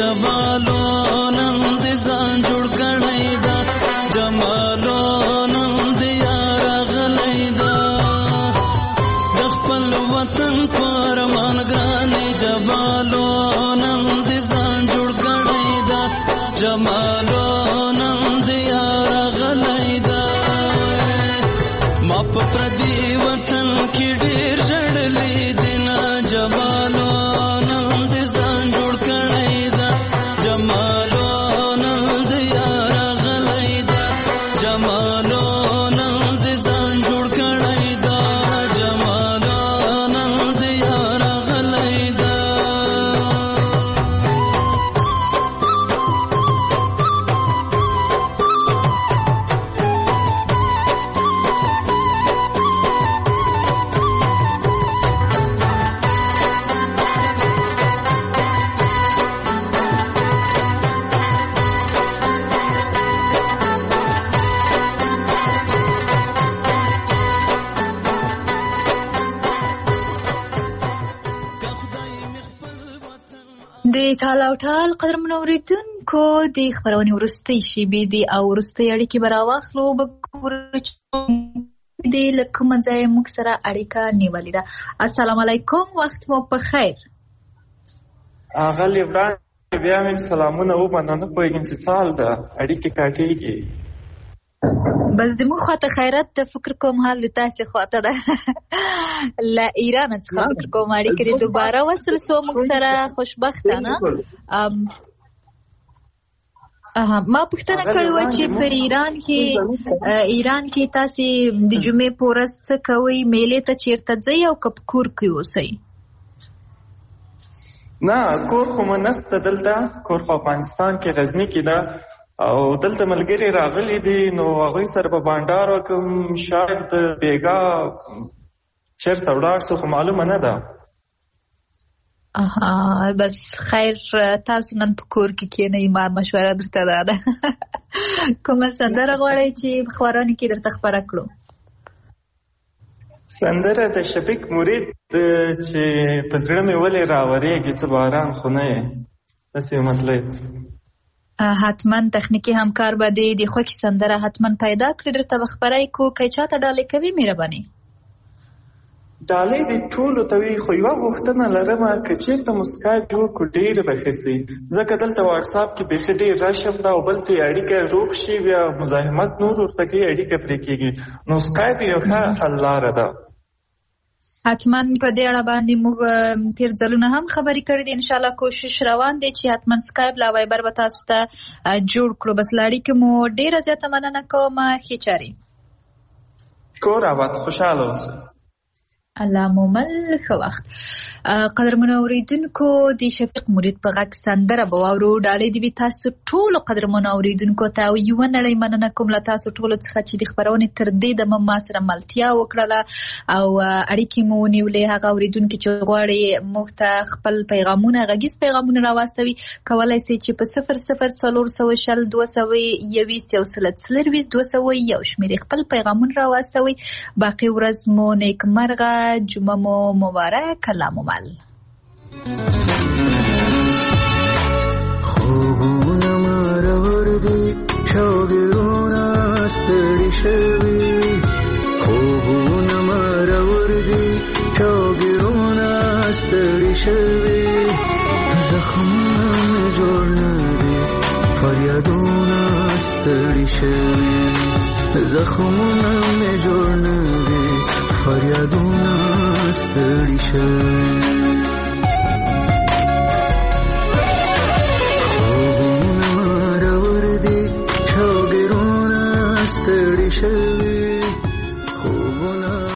جمالو نن دې ځان جوړ کړی دا جمالو نن دې یار غلی دا د خپل وطن پر مان ګران جمالو نن دې ځان جوړ کړی دا جمالو نن دې یار غلی دا ما په پردي وطن کې ډېر ژړلې دي نه جمالو د ټال او ټال قدرمنو اوریدونکو د خبرونې وروستۍ شیبې دي او وروستۍ اړیکې به راواخلو به د له کومه ځایه موږ سره اړیکه نیولې ده. السلام علیکم، وخت مو په خیر. اغلی وران بیا مې سلامونه ومنه، نه پوهېږم چې څه حال ده، اړیکې کاټېږي. بس د موږ خواته خیرت د فکر کوم حال د تاسې خواته ده. له ایران څخه فکر کوم اړیکې د دوباره وصل سو موږ سره خوشبختانه. ما پوښتنه کړې وه چې په ایران کې ایران کې تاسې د جمعې په ورځ څه کوئ؟ میلې ته چېرته ځئ او که په کور کې اوسئ؟ نه، کور خو مو نسته دلته، کور خو افغانستان کې غزني کې ده او دلته ملګري راغلي دي، نو هغوی سره به بانډار وکړم، شاید بیګا چېرته ولاړ شو خو معلومه نه ده. اها، بس خیر تاسو نن په کور کې کښېنئ، ما مشوره درته دا ده. کومه سندره غواړئ چې په خپرونې کې درته خپره کړو؟ سندره د شفیق مرید چې په زړه مې ولې راورېږي څه باران خو نه یې، داسې یو مطلب. حتما تخنیکی همکار به دی د خوښې سندره حتما پیدا کړي، درته به خپره یې کو. که چاته ډالۍ کوي مهرباني؟ ډالۍ دې ټولو ته وي، خو یوه غوښتنه لرمه، که چېرته مو سکایپ جوړ کړو ډېر به ښه سي، ځکه دلته واټساپ کې بیخي ډېر رشم ده او بل څه اړیکه روغ شي بیا مزاحمت نور ورته کوي، اړیکه پرې کېږي، نو سکایپ یو ښه حل لاره ده. حتما په دې اړه باندې موږ تیر ځلونه هم خبرې کړې دي، انشاءالله کوشش روان دی چې حتما سکایپ لا وایبر به تاسو ته جوړ کړو. بس له اړیکې مو ډېره زیاته مننه کوم. ښې چارې. کور آباد، خوشحاله اوسئ. الله مو مل ښه وخت. قدرمنو اوریدونکو د شفیق مرید په غږ سندره به واورو. ډالۍ دې وي تاسو ټولو قدرمنو اوریدونکو ته او یوه نړۍ مننه کوم له تاسو ټولو څخه چې د خپرونې تر دې دمه ما سره ملتیا وکړله او اړیکې مو ونیولې. هغه اوریدونکي چې غواړي موږ ته خپل پیغامونه غږیز پیغامونه راواستوي، کولی سئ چې په صفر صفر څلور سوه شل دوه سوه یویست یو سل څلرویست دوه سوه یو شمېرې خپل پیغامونه راواستوي. باقي ورځ مو نیکمرغه، جمعه مو مبارک، الله مو مل. خوبونه مرور دي، شوګرونه ستړي شوي، خوبونه مرور دي، شوګرونه ستړي شوي، زخمونه مې جوړ نه دي، فریادونه ستړي شوي، زخمونه مې جوړ نه دي، فریادونه ستړي شوي.